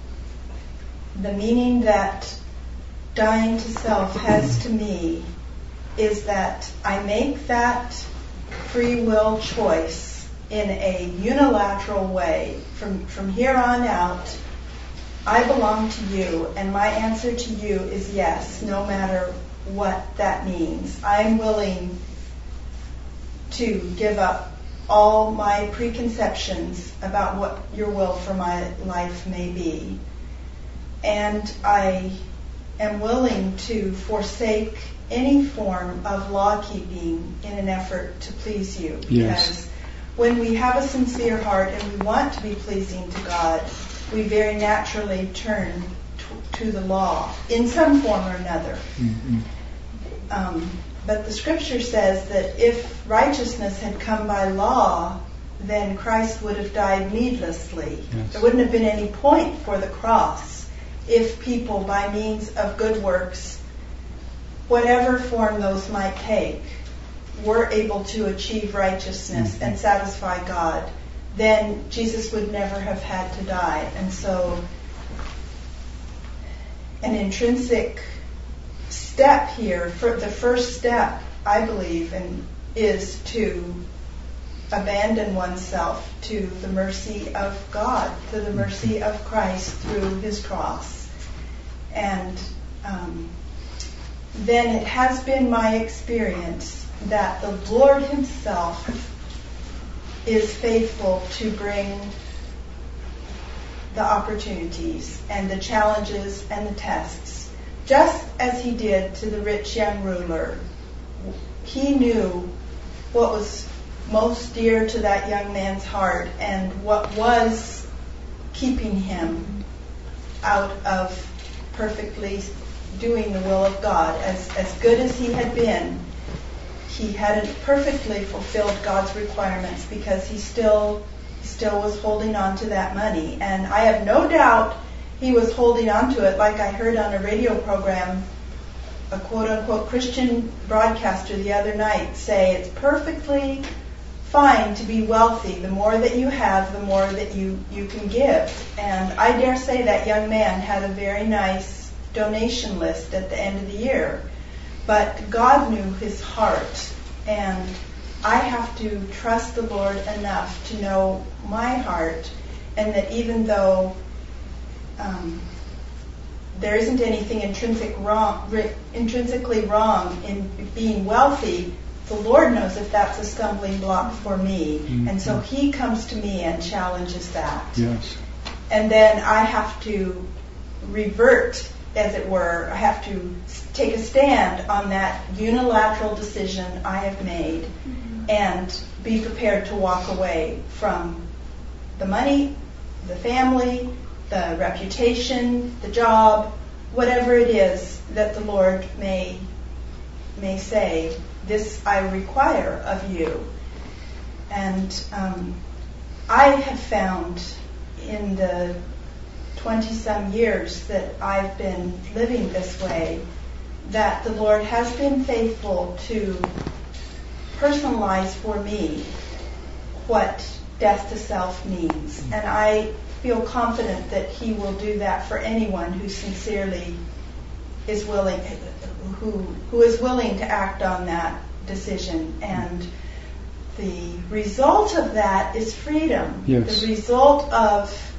the meaning that dying to self has to me is that I make that free will choice in a unilateral way. From, from here on out, I belong to you, and my answer to you is yes, no matter what that means. I'm willing to give up all my preconceptions about what your will for my life may be. And I am willing to forsake any form of law-keeping in an effort to please you. Yes. Because when we have a sincere heart and we want to be pleasing to God, we very naturally turn to, to the law in some form or another. Mm-hmm. Um, but the scripture says that if righteousness had come by law, then Christ would have died needlessly. Yes. There wouldn't have been any point for the cross if people, by means of good works, whatever form those might take, were able to achieve righteousness mm-hmm. and satisfy God. Then Jesus would never have had to die. And so an intrinsic step here, for the first step, I believe, and is to abandon oneself to the mercy of God, to the mercy of Christ through his cross. And um, then it has been my experience that the Lord himself is faithful to bring the opportunities and the challenges and the tests, just as he did to the rich young ruler. He knew what was most dear to that young man's heart and what was keeping him out of perfectly doing the will of God. As, as good as he had been, he hadn't perfectly fulfilled God's requirements because he still still was holding on to that money. And I have no doubt he was holding on to it, like I heard on a radio program, a quote-unquote Christian broadcaster the other night say it's perfectly fine to be wealthy. The more that you have, the more that you, you can give. And I dare say that young man had a very nice donation list at the end of the year. But God knew his heart, and I have to trust the Lord enough to know my heart, and that even though um, there isn't anything intrinsic wrong, intrinsically wrong in being wealthy, the Lord knows if that's a stumbling block for me. Mm-hmm. And so he comes to me and challenges that. Yes. And then I have to revert, as it were. I have to take a stand on that unilateral decision I have made mm-hmm. and be prepared to walk away from the money, the family, the reputation, the job, whatever it is that the Lord may may say, this I require of you. And um, I have found in the twenty-some years that I've been living this way that the Lord has been faithful to personalize for me what death to self means. And I feel confident that he will do that for anyone who sincerely is willing, who who is willing to act on that decision. And the result of that is freedom. Yes. The result of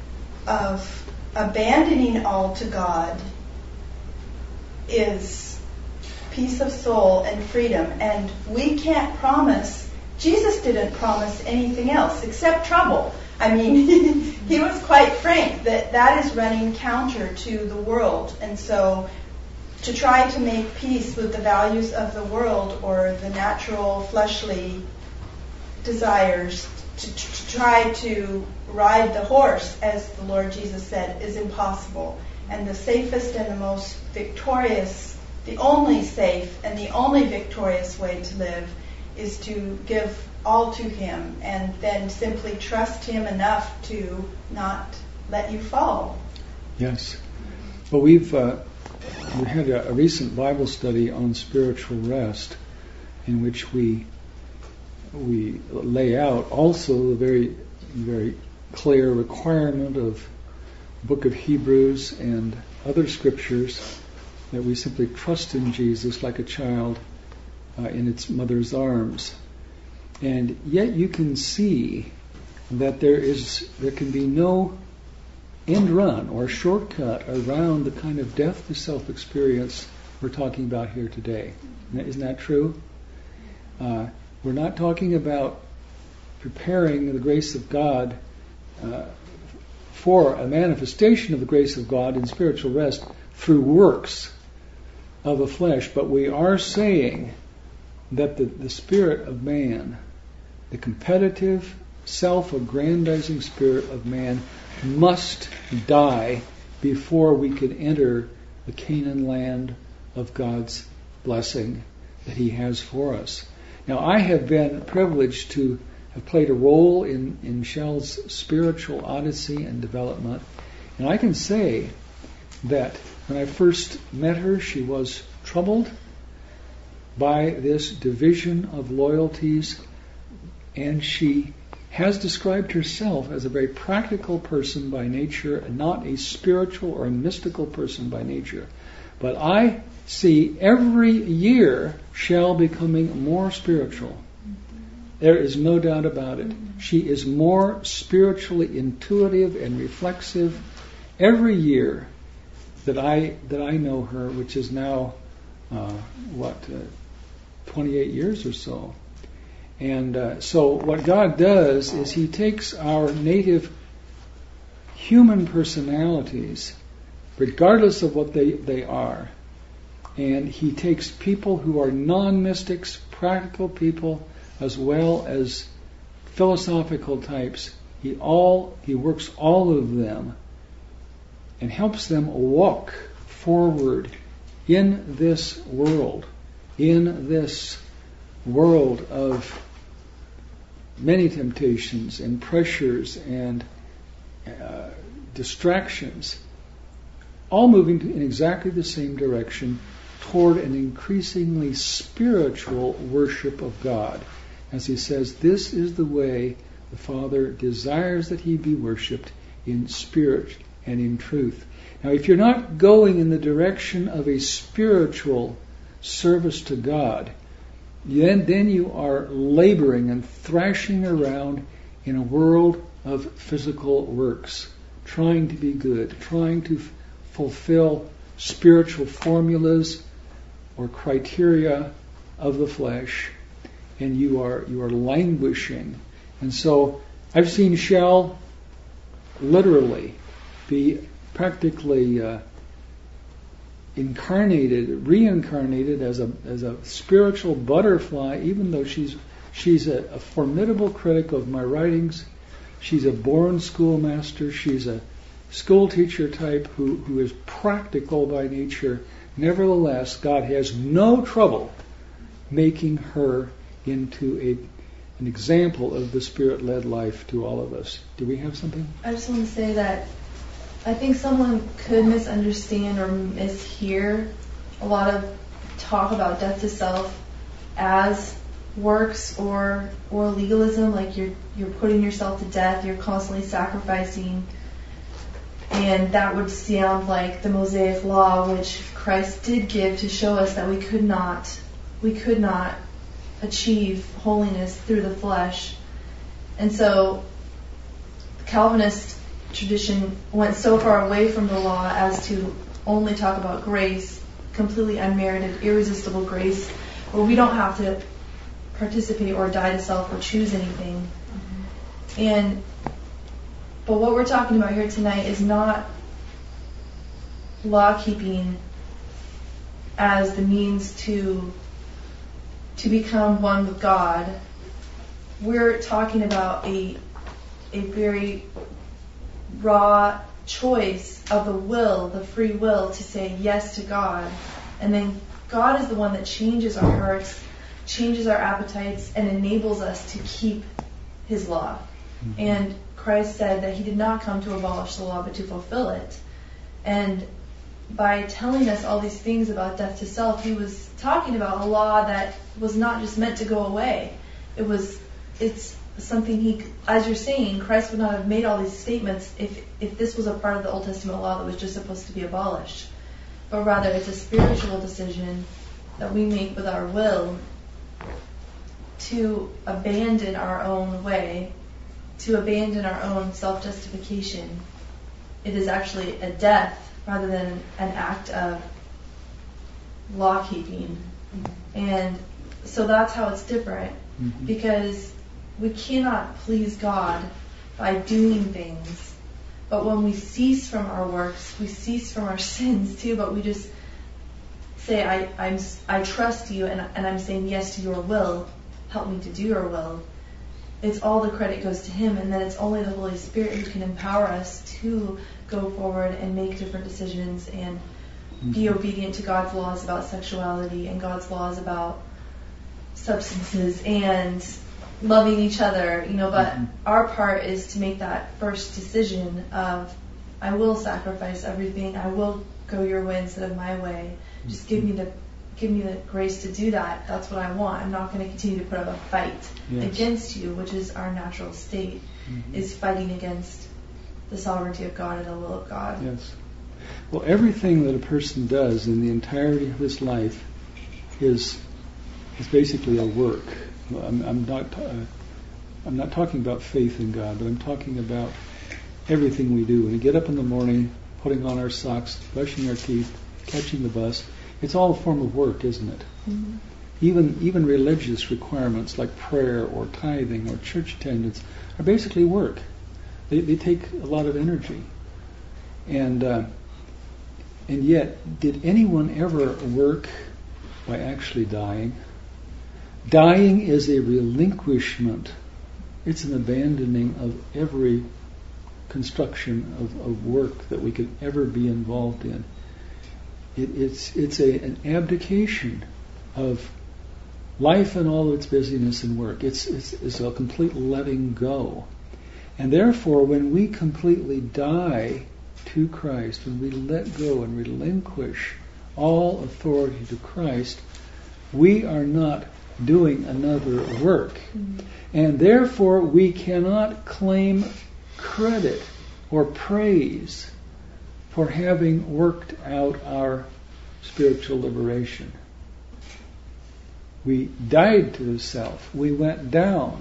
of abandoning all to God is peace of soul and freedom. And we can't promise, Jesus didn't promise anything else except trouble. I mean, he was quite frank that that is running counter to the world. And so to try to make peace with the values of the world or the natural fleshly desires, to, to try to ride the horse, as the Lord Jesus said, is impossible. And the safest and the most victorious, the only safe and the only victorious way to live is to give all to him and then simply trust him enough to not let you fall. Yes. Well, we've uh, we had a, a recent Bible study on spiritual rest, in which we we lay out also the very very clear requirement of book of Hebrews and other scriptures that we simply trust in Jesus like a child uh, in its mother's arms. And yet you can see that there is there can be no end run or shortcut around the kind of death to self experience we're talking about here today. Isn't that true? Uh, we're not talking about preparing the grace of God uh, for a manifestation of the grace of God in spiritual rest through works of the flesh, but we are saying that the, the spirit of man, the competitive, self-aggrandizing spirit of man, must die before we can enter the Canaan land of God's blessing that He has for us. Now, I have been privileged to have played a role in, in Shell's spiritual odyssey and development, and I can say that when I first met her, she was troubled by this division of loyalties, and she has described herself as a very practical person by nature and not a spiritual or a mystical person by nature. But I see every year Shell becoming more spiritual. There is no doubt about it. She is more spiritually intuitive and reflexive every year that I that I know her, which is now uh, what uh, twenty-eight years or so. And uh, so what God does is He takes our native human personalities, regardless of what they, they are, and He takes people who are non-mystics, practical people, as well as philosophical types. He all He works all of them and helps them walk forward in this world, in this world of many temptations and pressures and uh, distractions, all moving in exactly the same direction toward an increasingly spiritual worship of God. As he says, this is the way the Father desires that He be worshipped, in spirit and in truth. Now, if you're not going in the direction of a spiritual service to God, then, then you are laboring and thrashing around in a world of physical works, trying to be good, trying to f- fulfill spiritual formulas or criteria of the flesh, and you are you are languishing. And so I've seen Shell literally be practically uh, incarnated, reincarnated as a as a spiritual butterfly, even though she's she's a, a formidable critic of my writings. She's a born schoolmaster. She's a school teacher type who, who is practical by nature. Nevertheless, God has no trouble making her into a an example of the Spirit-led life to all of us. Do we have something? I just want to say that I think someone could misunderstand or mishear a lot of talk about death to self as works or or legalism, like you're you're putting yourself to death, you're constantly sacrificing, and that would sound like the Mosaic law, which Christ did give to show us that we could not we could not achieve holiness through the flesh. And so Calvinist tradition went so far away from the law as to only talk about grace, completely unmerited, irresistible grace, where we don't have to participate or die to self or choose anything. Mm-hmm. And but what we're talking about here tonight is not law keeping as the means to to become one with God. We're talking about a a very raw choice of the will, the free will, to say yes to God. And then God is the one that changes our hearts, changes our appetites, and enables us to keep His law. Mm-hmm. And Christ said that He did not come to abolish the law, but to fulfill it. And by telling us all these things about death to self, He was talking about a law that was not just meant to go away. It was, it's something he, as you're saying, Christ would not have made all these statements if if this was a part of the Old Testament law that was just supposed to be abolished. But rather, it's a spiritual decision that we make with our will to abandon our own way, to abandon our own self-justification. It is actually a death rather than an act of law-keeping. And so that's how it's different, mm-hmm. because we cannot please God by doing things. But when we cease from our works, we cease from our sins too, but we just say, I I'm, I trust you, and, and I'm saying yes to your will. Help me to do your will. It's all the credit goes to Him, and then it's only the Holy Spirit who can empower us to go forward and make different decisions and mm-hmm. be obedient to God's laws about sexuality and God's laws about substances and loving each other, you know, but mm-hmm. our part is to make that first decision of, I will sacrifice everything, I will go your way instead of my way. Mm-hmm. Just give me the give me the grace to do that. That's what I want. I'm not going to continue to put up a fight yes. against you, which is our natural state, mm-hmm. is fighting against the sovereignty of God and the will of God. Yes. Well, everything that a person does in the entirety of his life is is basically a work. I'm, I'm not uh, I'm not talking about faith in God, but I'm talking about everything we do. When we get up in the morning, putting on our socks, brushing our teeth, catching the bus, it's all a form of work, isn't it? Mm-hmm. Even even religious requirements like prayer or tithing or church attendance are basically work. They they take a lot of energy. And uh, and yet, did anyone ever work by actually dying? Dying is a relinquishment. It's an abandoning of every construction of, of work that we could ever be involved in. It, it's it's a, an abdication of life and all its busyness and work. It's, it's it's a complete letting go. And therefore, when we completely die to Christ, when we let go and relinquish all authority to Christ, we are not doing another work. Mm-hmm. And therefore, we cannot claim credit or praise for having worked out our spiritual liberation. We died to the self. We went down.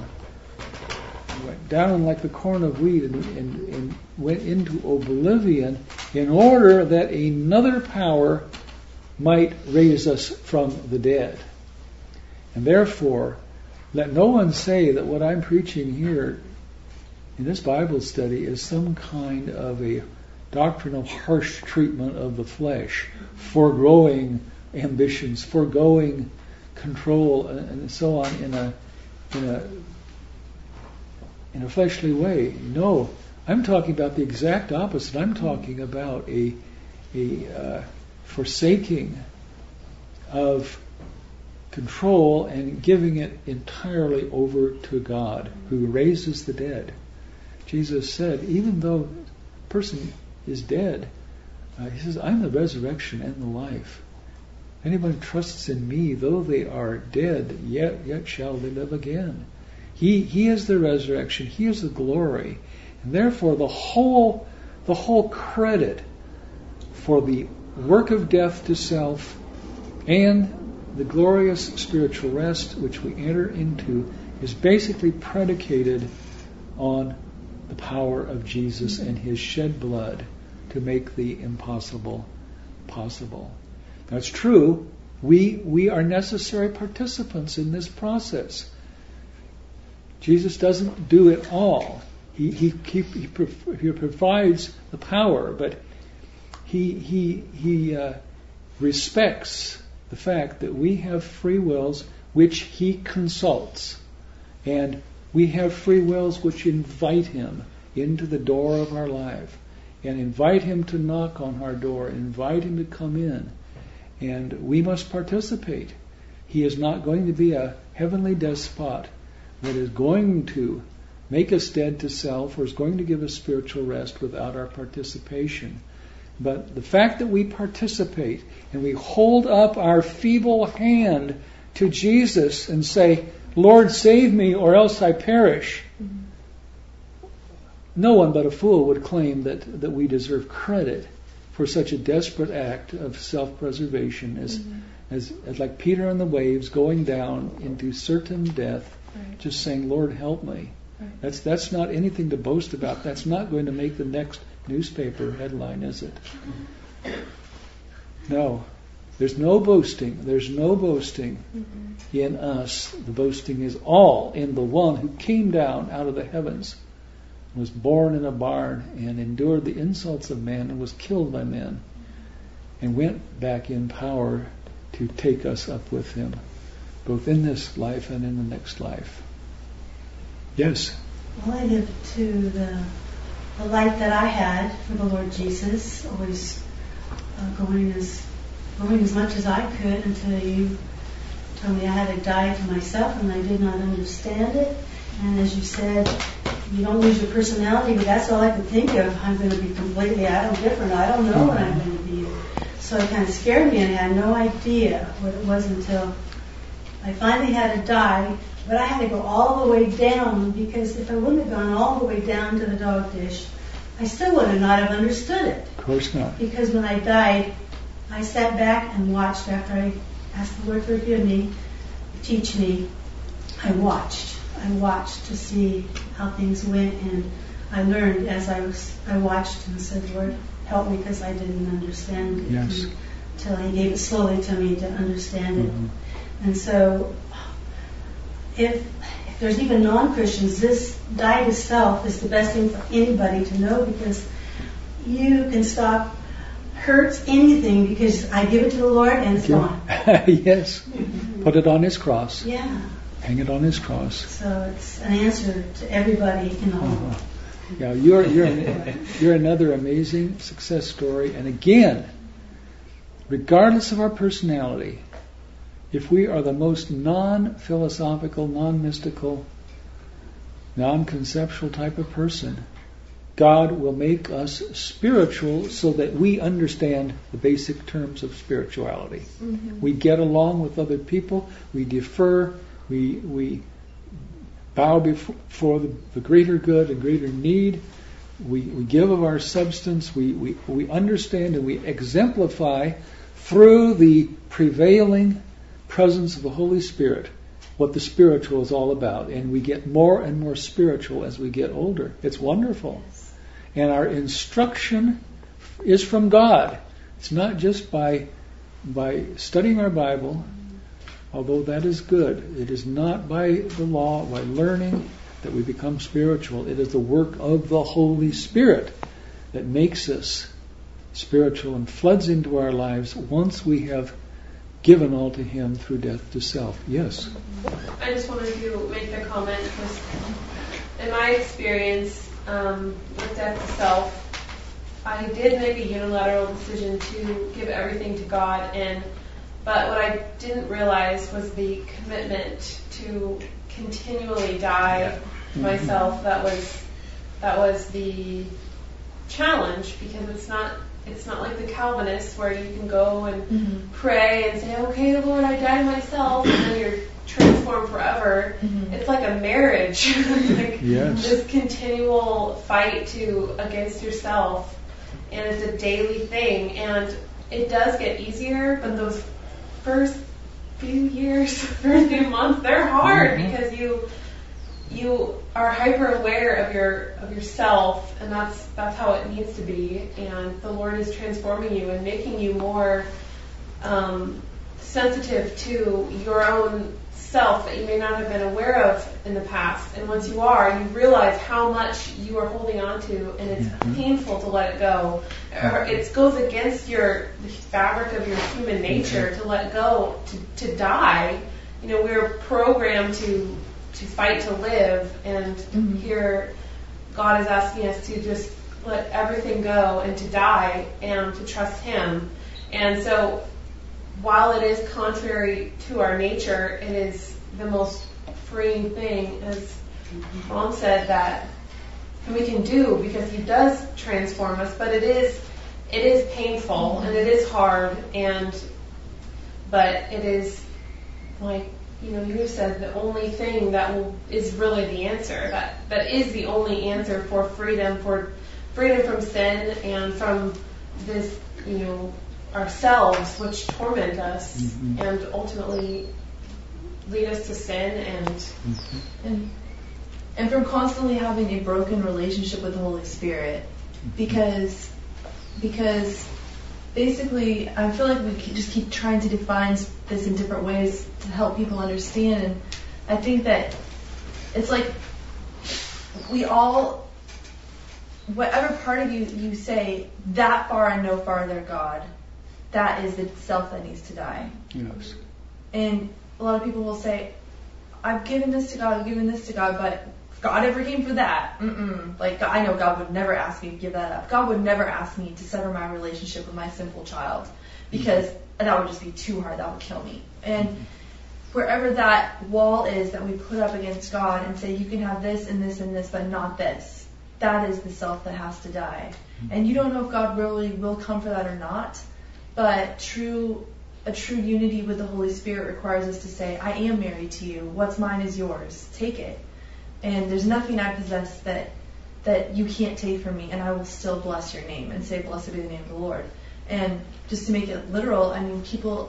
We went down like the corn of wheat and, and, and went into oblivion in order that another power might raise us from the dead. And therefore, let no one say that what I'm preaching here in this Bible study is some kind of a doctrinal harsh treatment of the flesh, foregoing ambitions, foregoing control, and so on in a in a in a fleshly way. No, I'm talking about the exact opposite. I'm talking about a a uh, forsaking of control and giving it entirely over to God, who raises the dead. Jesus said, even though a person is dead, uh, he says, I'm the resurrection and the life. Anyone trusts in me, though they are dead, yet yet shall they live again. He he is the resurrection. He is the glory, and therefore the whole the whole credit for the work of death to self and the glorious spiritual rest which we enter into is basically predicated on the power of Jesus and His shed blood to make the impossible possible. That's true. We we are necessary participants in this process. Jesus doesn't do it all. He he he, he, he provides the power, but he he he uh, respects the fact that we have free wills which He consults, and we have free wills which invite Him into the door of our life, and invite Him to knock on our door, invite Him to come in. And we must participate. He is not going to be a heavenly despot that is going to make us dead to self or is going to give us spiritual rest without our participation. But the fact that we participate and we hold up our feeble hand to Jesus and say, Lord, save me or else I perish, no one but a fool would claim that, that we deserve credit for such a desperate act of self-preservation as, mm-hmm. as, as like Peter on the waves going down into certain death, right. just saying, Lord, help me. Right. That's that's not anything to boast about. That's not going to make the next newspaper headline, is it? No. There's no boasting. There's no boasting mm-hmm. in us. The boasting is all in the one who came down out of the heavens, was born in a barn, and endured the insults of men, and was killed by men, and went back in power to take us up with him, both in this life and in the next life. Yes? Well, I live to the, the life that I had for the Lord Jesus, always uh, going as going as much as I could until you told me I had to die to myself, and I did not understand it. And as you said, you don't lose your personality, but that's all I could think of. I'm going to be completely out of different. I don't know what I'm going to be. So it kind of scared me, and I had no idea what it was until I finally had to die. But I had to go all the way down, because if I wouldn't have gone all the way down to the dog dish, I still would have not have understood it. Of course not. Because when I died, I sat back and watched after I asked the Lord to forgive me, teach me. I watched. I watched to see how things went, and I learned as I was. I watched and said, Lord, help me, because I didn't understand it. Yes. Until He gave it slowly to me to understand it. Mm-hmm. And so, if, if there's even non-Christians, this die to self is the best thing for anybody to know, because you can stop hurts, anything, because I give it to the Lord and it's gone. Yes. Put it on His cross. Yeah. Hang it on His cross. So it's an answer to everybody in the home. Uh-huh. Yeah, you're you're you're another amazing success story. And again, regardless of our personality, if we are the most non-philosophical, non-mystical, non-conceptual type of person, God will make us spiritual so that we understand the basic terms of spirituality. Mm-hmm. We get along with other people. We defer. We we bow before the, the greater good and greater need. We, we give of our substance. We, we, we understand and we exemplify through the prevailing presence of the Holy Spirit what the spiritual is all about. And we get more and more spiritual as we get older. It's wonderful. Yes. And our instruction is from God. It's not just by by studying our Bible, although that is good. It is not by the law, by learning, that we become spiritual. It is the work of the Holy Spirit that makes us spiritual and floods into our lives once we have given all to Him through death to self. Yes? I just wanted to make the comment, because in my experience um, with death to self, I did make a unilateral decision to give everything to God, and but what I didn't realize was the commitment to continually die to myself. That was that was the challenge, because it's not it's not like the Calvinists where you can go and mm-hmm. pray and say, okay, Lord, I die to myself, and then you're transformed forever. Mm-hmm. It's like a marriage, like yes. this continual fight to against yourself. And it's a daily thing, and it does get easier, but those first few years, first few months, they're hard mm-hmm. because you you are hyper aware of your of yourself, and that's that's how it needs to be. And the Lord is transforming you and making you more um, sensitive to your own self that you may not have been aware of in the past. And once you are, you realize how much you are holding on to, and it's mm-hmm. painful to let it go. Or it goes against your the fabric of your human nature mm-hmm. to let go, to, to die. You know, we're programmed to to fight to live, and mm-hmm. here God is asking us to just let everything go and to die and to trust Him. And so, while it is contrary to our nature, it is the most freeing thing, as Mom said, that we can do, because He does transform us. But it is it is painful and it is hard, and but it is like you know, you said the only thing that will, is really the answer, that, that is the only answer for freedom, for freedom from sin and from this, you know, ourselves, which torment us mm-hmm. and ultimately lead us to sin and, mm-hmm. and and from constantly having a broken relationship with the Holy Spirit, because because basically I feel like we just keep trying to define this in different ways to help people understand, and I think that it's like we all, whatever part of you you say, that far and no farther, God, that is the self that needs to die. Yes. And a lot of people will say, I've given this to God, I've given this to God, but God ever came for that. Mm-mm. Like, I know God would never ask me to give that up. God would never ask me to sever my relationship with my sinful child, because mm-hmm. that would just be too hard. That would kill me. And mm-hmm. wherever that wall is that we put up against God and say, you can have this and this and this, but not this, that is the self that has to die. Mm-hmm. And you don't know if God really will come for that or not, but true a true unity with the Holy Spirit requires us to say, I am married to you. What's mine is yours. Take it. And there's nothing I possess that that you can't take from me, and I will still bless your name and say, blessed be the name of the Lord. And just to make it literal, I mean, people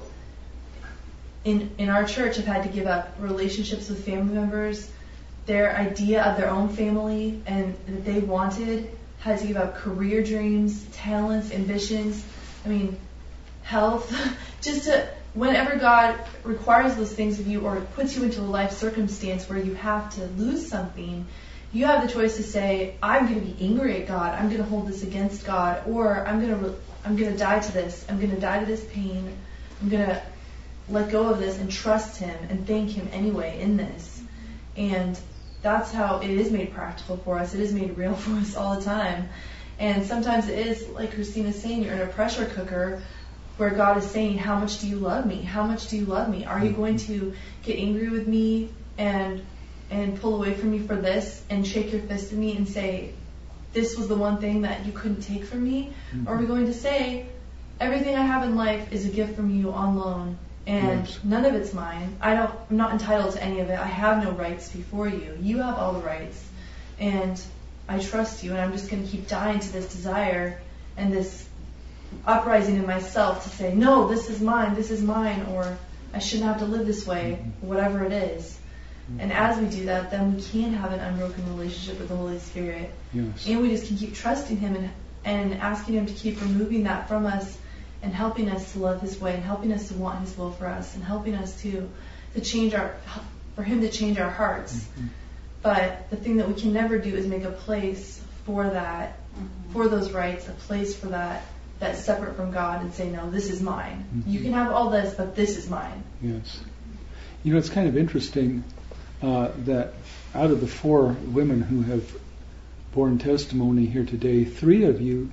in in our church have had to give up relationships with family members, their idea of their own family and that they wanted, had to give up career dreams, talents, ambitions. I mean, health, just to, whenever God requires those things of you or puts you into a life circumstance where you have to lose something, you have the choice to say, I'm going to be angry at God, I'm going to hold this against God, or I'm going to I'm going to die to this, I'm going to die to this pain, I'm going to let go of this and trust Him and thank Him anyway in this. And that's how it is made practical for us. It is made real for us all the time. And sometimes it is, like Christina's saying, you're in a pressure cooker where God is saying, how much do you love me? How much do you love me? Are you going to get angry with me and and pull away from me for this and shake your fist at me and say, this was the one thing that you couldn't take from me? Mm-hmm. Or are we going to say, everything I have in life is a gift from you on loan, and yes. none of it's mine. I don't, I'm not entitled to any of it. I have no rights before you. You have all the rights. And I trust you, and I'm just going to keep dying to this desire and this uprising in myself to say, no, this is mine, this is mine, or I shouldn't have to live this way, mm-hmm. whatever it is. Mm-hmm. And as we do that, then we can have an unbroken relationship with the Holy Spirit. Yes. And we just can keep trusting Him and, and asking Him to keep removing that from us and helping us to love His way and helping us to want His will for us and helping us to, to change our, for Him to change our hearts. Mm-hmm. But the thing that we can never do is make a place for that, mm-hmm. for those rights, a place for that, that's separate from God, and say, no, this is mine. Mm-hmm. You can have all this, but this is mine. Yes. You know, it's kind of interesting uh, that out of the four women who have borne testimony here today, three of you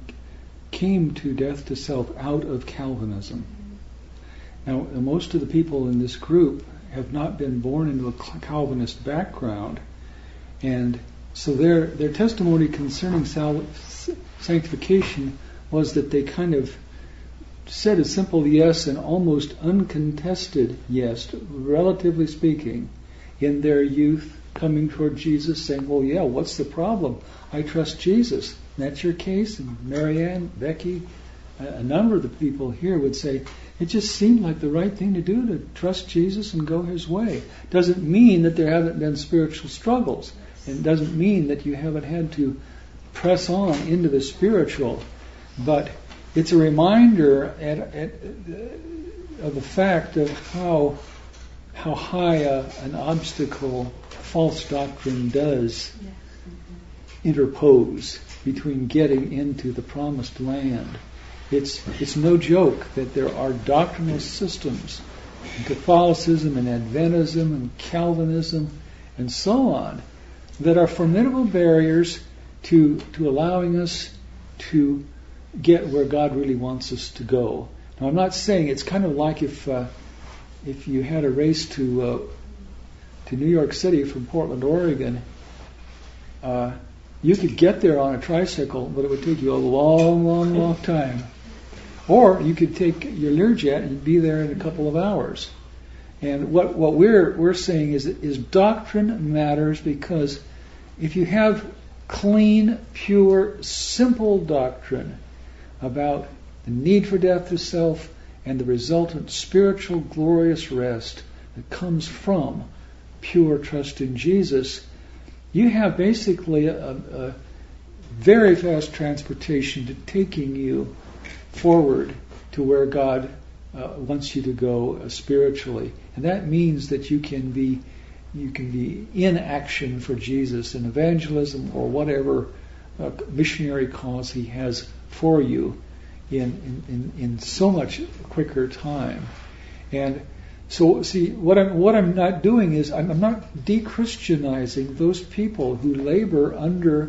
came to death to self out of Calvinism. Mm-hmm. Now, most of the people in this group have not been born into a Calvinist background, and so their their testimony concerning sal- sanctification was that they kind of said a simple yes, an almost uncontested yes, relatively speaking, in their youth, coming toward Jesus, saying, well, yeah, what's the problem? I trust Jesus. And that's your case? And Marianne, Becky, a number of the people here would say, it just seemed like the right thing to do, to trust Jesus and go His way. Doesn't mean that there haven't been spiritual struggles. It doesn't mean that you haven't had to press on into the spiritual. But it's a reminder at, at, of the fact of how how high a, an obstacle false doctrine does yes. mm-hmm. interpose between getting into the promised land. It's it's no joke that there are doctrinal systems in Catholicism and Adventism and Calvinism and so on that are formidable barriers to to allowing us to get where God really wants us to go. Now, I'm not saying it's kind of like if uh, if you had a race to uh, to New York City from Portland, Oregon. Uh, you could get there on a tricycle, but it would take you a long, long, long time. Or you could take your Learjet and be there in a couple of hours. And what, what we're we're saying is is doctrine matters, because if you have clean, pure, simple doctrine about the need for death to self and the resultant spiritual glorious rest that comes from pure trust in Jesus, you have basically a, a very fast transportation to taking you forward to where God uh, wants you to go uh, spiritually. And that means that you can be you can be in action for Jesus in evangelism or whatever uh, missionary cause He has for you in, in, in, in so much quicker time. And so, see, what I'm what I'm not doing is I'm, I'm not de-Christianizing those people who labor under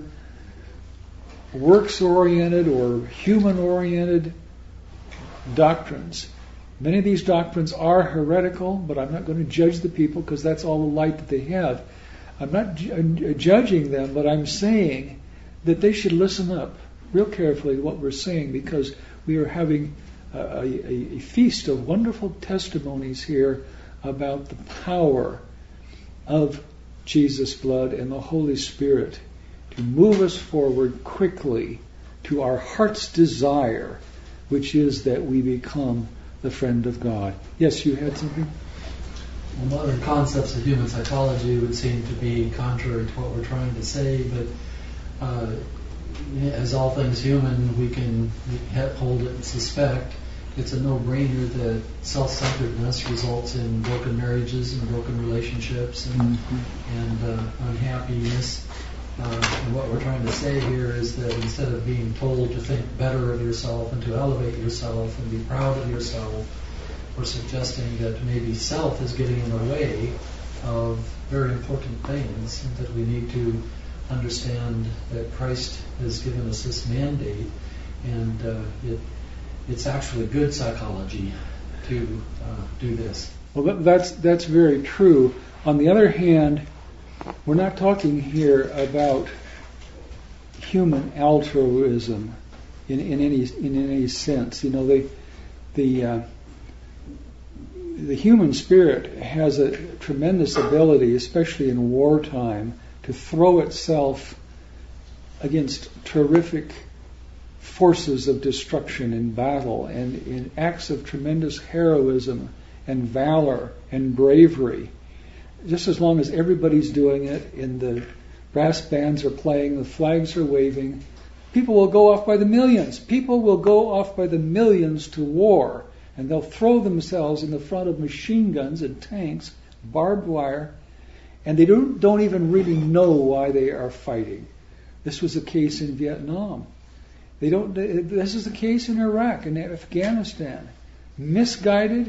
works-oriented or human-oriented doctrines. Many of these doctrines are heretical, but I'm not going to judge the people because that's all the light that they have. I'm not ju- judging them, but I'm saying that they should listen up real carefully to what we're saying, because we are having a, a, a feast of wonderful testimonies here about the power of Jesus' blood and the Holy Spirit to move us forward quickly to our heart's desire, which is that we become the friend of God. Yes, you had something? Well, modern concepts of human psychology would seem to be contrary to what we're trying to say, but uh, as all things human, we can hold it and suspect it's a no-brainer that self-centeredness results in broken marriages and broken relationships and, mm-hmm. and uh, unhappiness. Uh, and what we're trying to say here is that instead of being told to think better of yourself and to elevate yourself and be proud of yourself, we're suggesting that maybe self is getting in the way of very important things, and that we need to understand that Christ has given us this mandate, and uh, it, it's actually good psychology to uh, do this. Well, that's that's very true. On the other hand, we're not talking here about human altruism in, in any in any sense. You know, the the uh, the human spirit has a tremendous ability, especially in wartime, to throw itself against terrific forces of destruction in battle and in acts of tremendous heroism and valor and bravery. Just as long as everybody's doing it and the brass bands are playing, the flags are waving, people will go off by the millions. People will go off by the millions to war, and they'll throw themselves in the front of machine guns and tanks, barbed wire, and they don't, don't even really know why they are fighting. This was the case in Vietnam. They don't. This is the case in Iraq and Afghanistan. Misguided,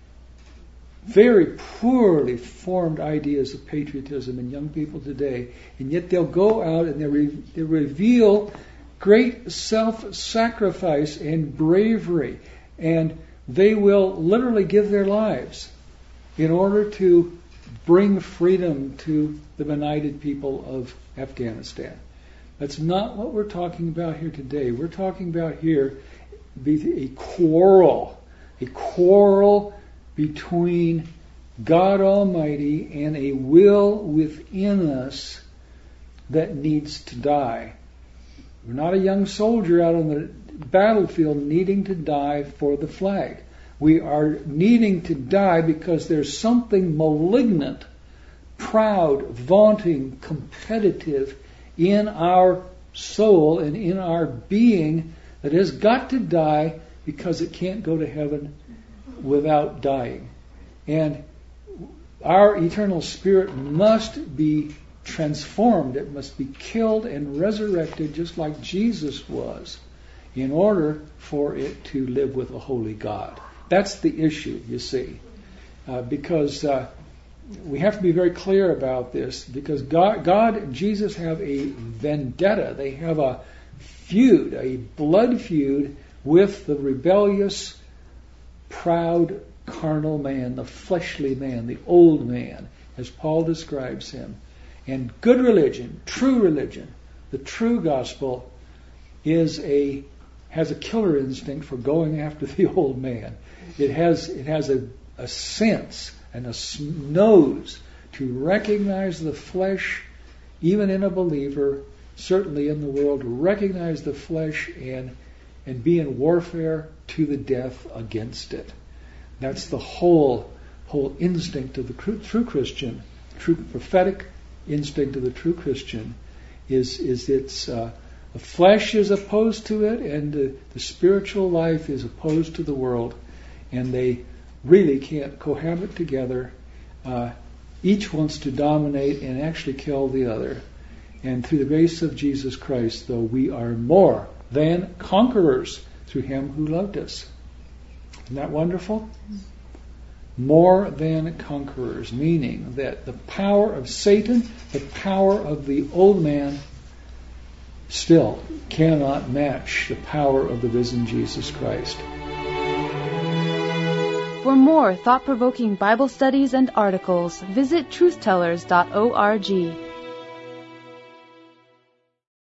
very poorly formed ideas of patriotism in young people today, and yet they'll go out and they, re- they reveal great self-sacrifice and bravery, and they will literally give their lives in order to bring freedom to the benighted people of Afghanistan. That's not what we're talking about here today. We're talking about here a quarrel, a quarrel between God Almighty and a will within us that needs to die. We're not a young soldier out on the battlefield needing to die for the flag. We are needing to die because there's something malignant, proud, vaunting, competitive in our soul and in our being that has got to die because it can't go to heaven without dying. And our eternal spirit must be transformed. It must be killed and resurrected just like Jesus was in order for it to live with a holy God. That's the issue, you see. Uh, because uh, we have to be very clear about this, because God, God and Jesus have a vendetta. They have a feud, a blood feud with the rebellious, proud, carnal man, the fleshly man, the old man, as Paul describes him. And good religion, true religion, the true gospel, is a has a killer instinct for going after the old man. It has it has a, a sense and a nose to recognize the flesh, even in a believer, certainly in the world, to recognize the flesh and and be in warfare to the death against it. That's the whole whole instinct of the true Christian, true prophetic instinct of the true Christian, is is its uh, the flesh is opposed to it, and the, the spiritual life is opposed to the world, and they really can't cohabit together. Uh, each wants to dominate and actually kill the other. And through the grace of Jesus Christ, though, we are more than conquerors through Him who loved us. Isn't that wonderful? More than conquerors, meaning that the power of Satan, the power of the old man, still cannot match the power of the risen Jesus Christ. For more thought-provoking Bible studies and articles, visit truth tellers dot org.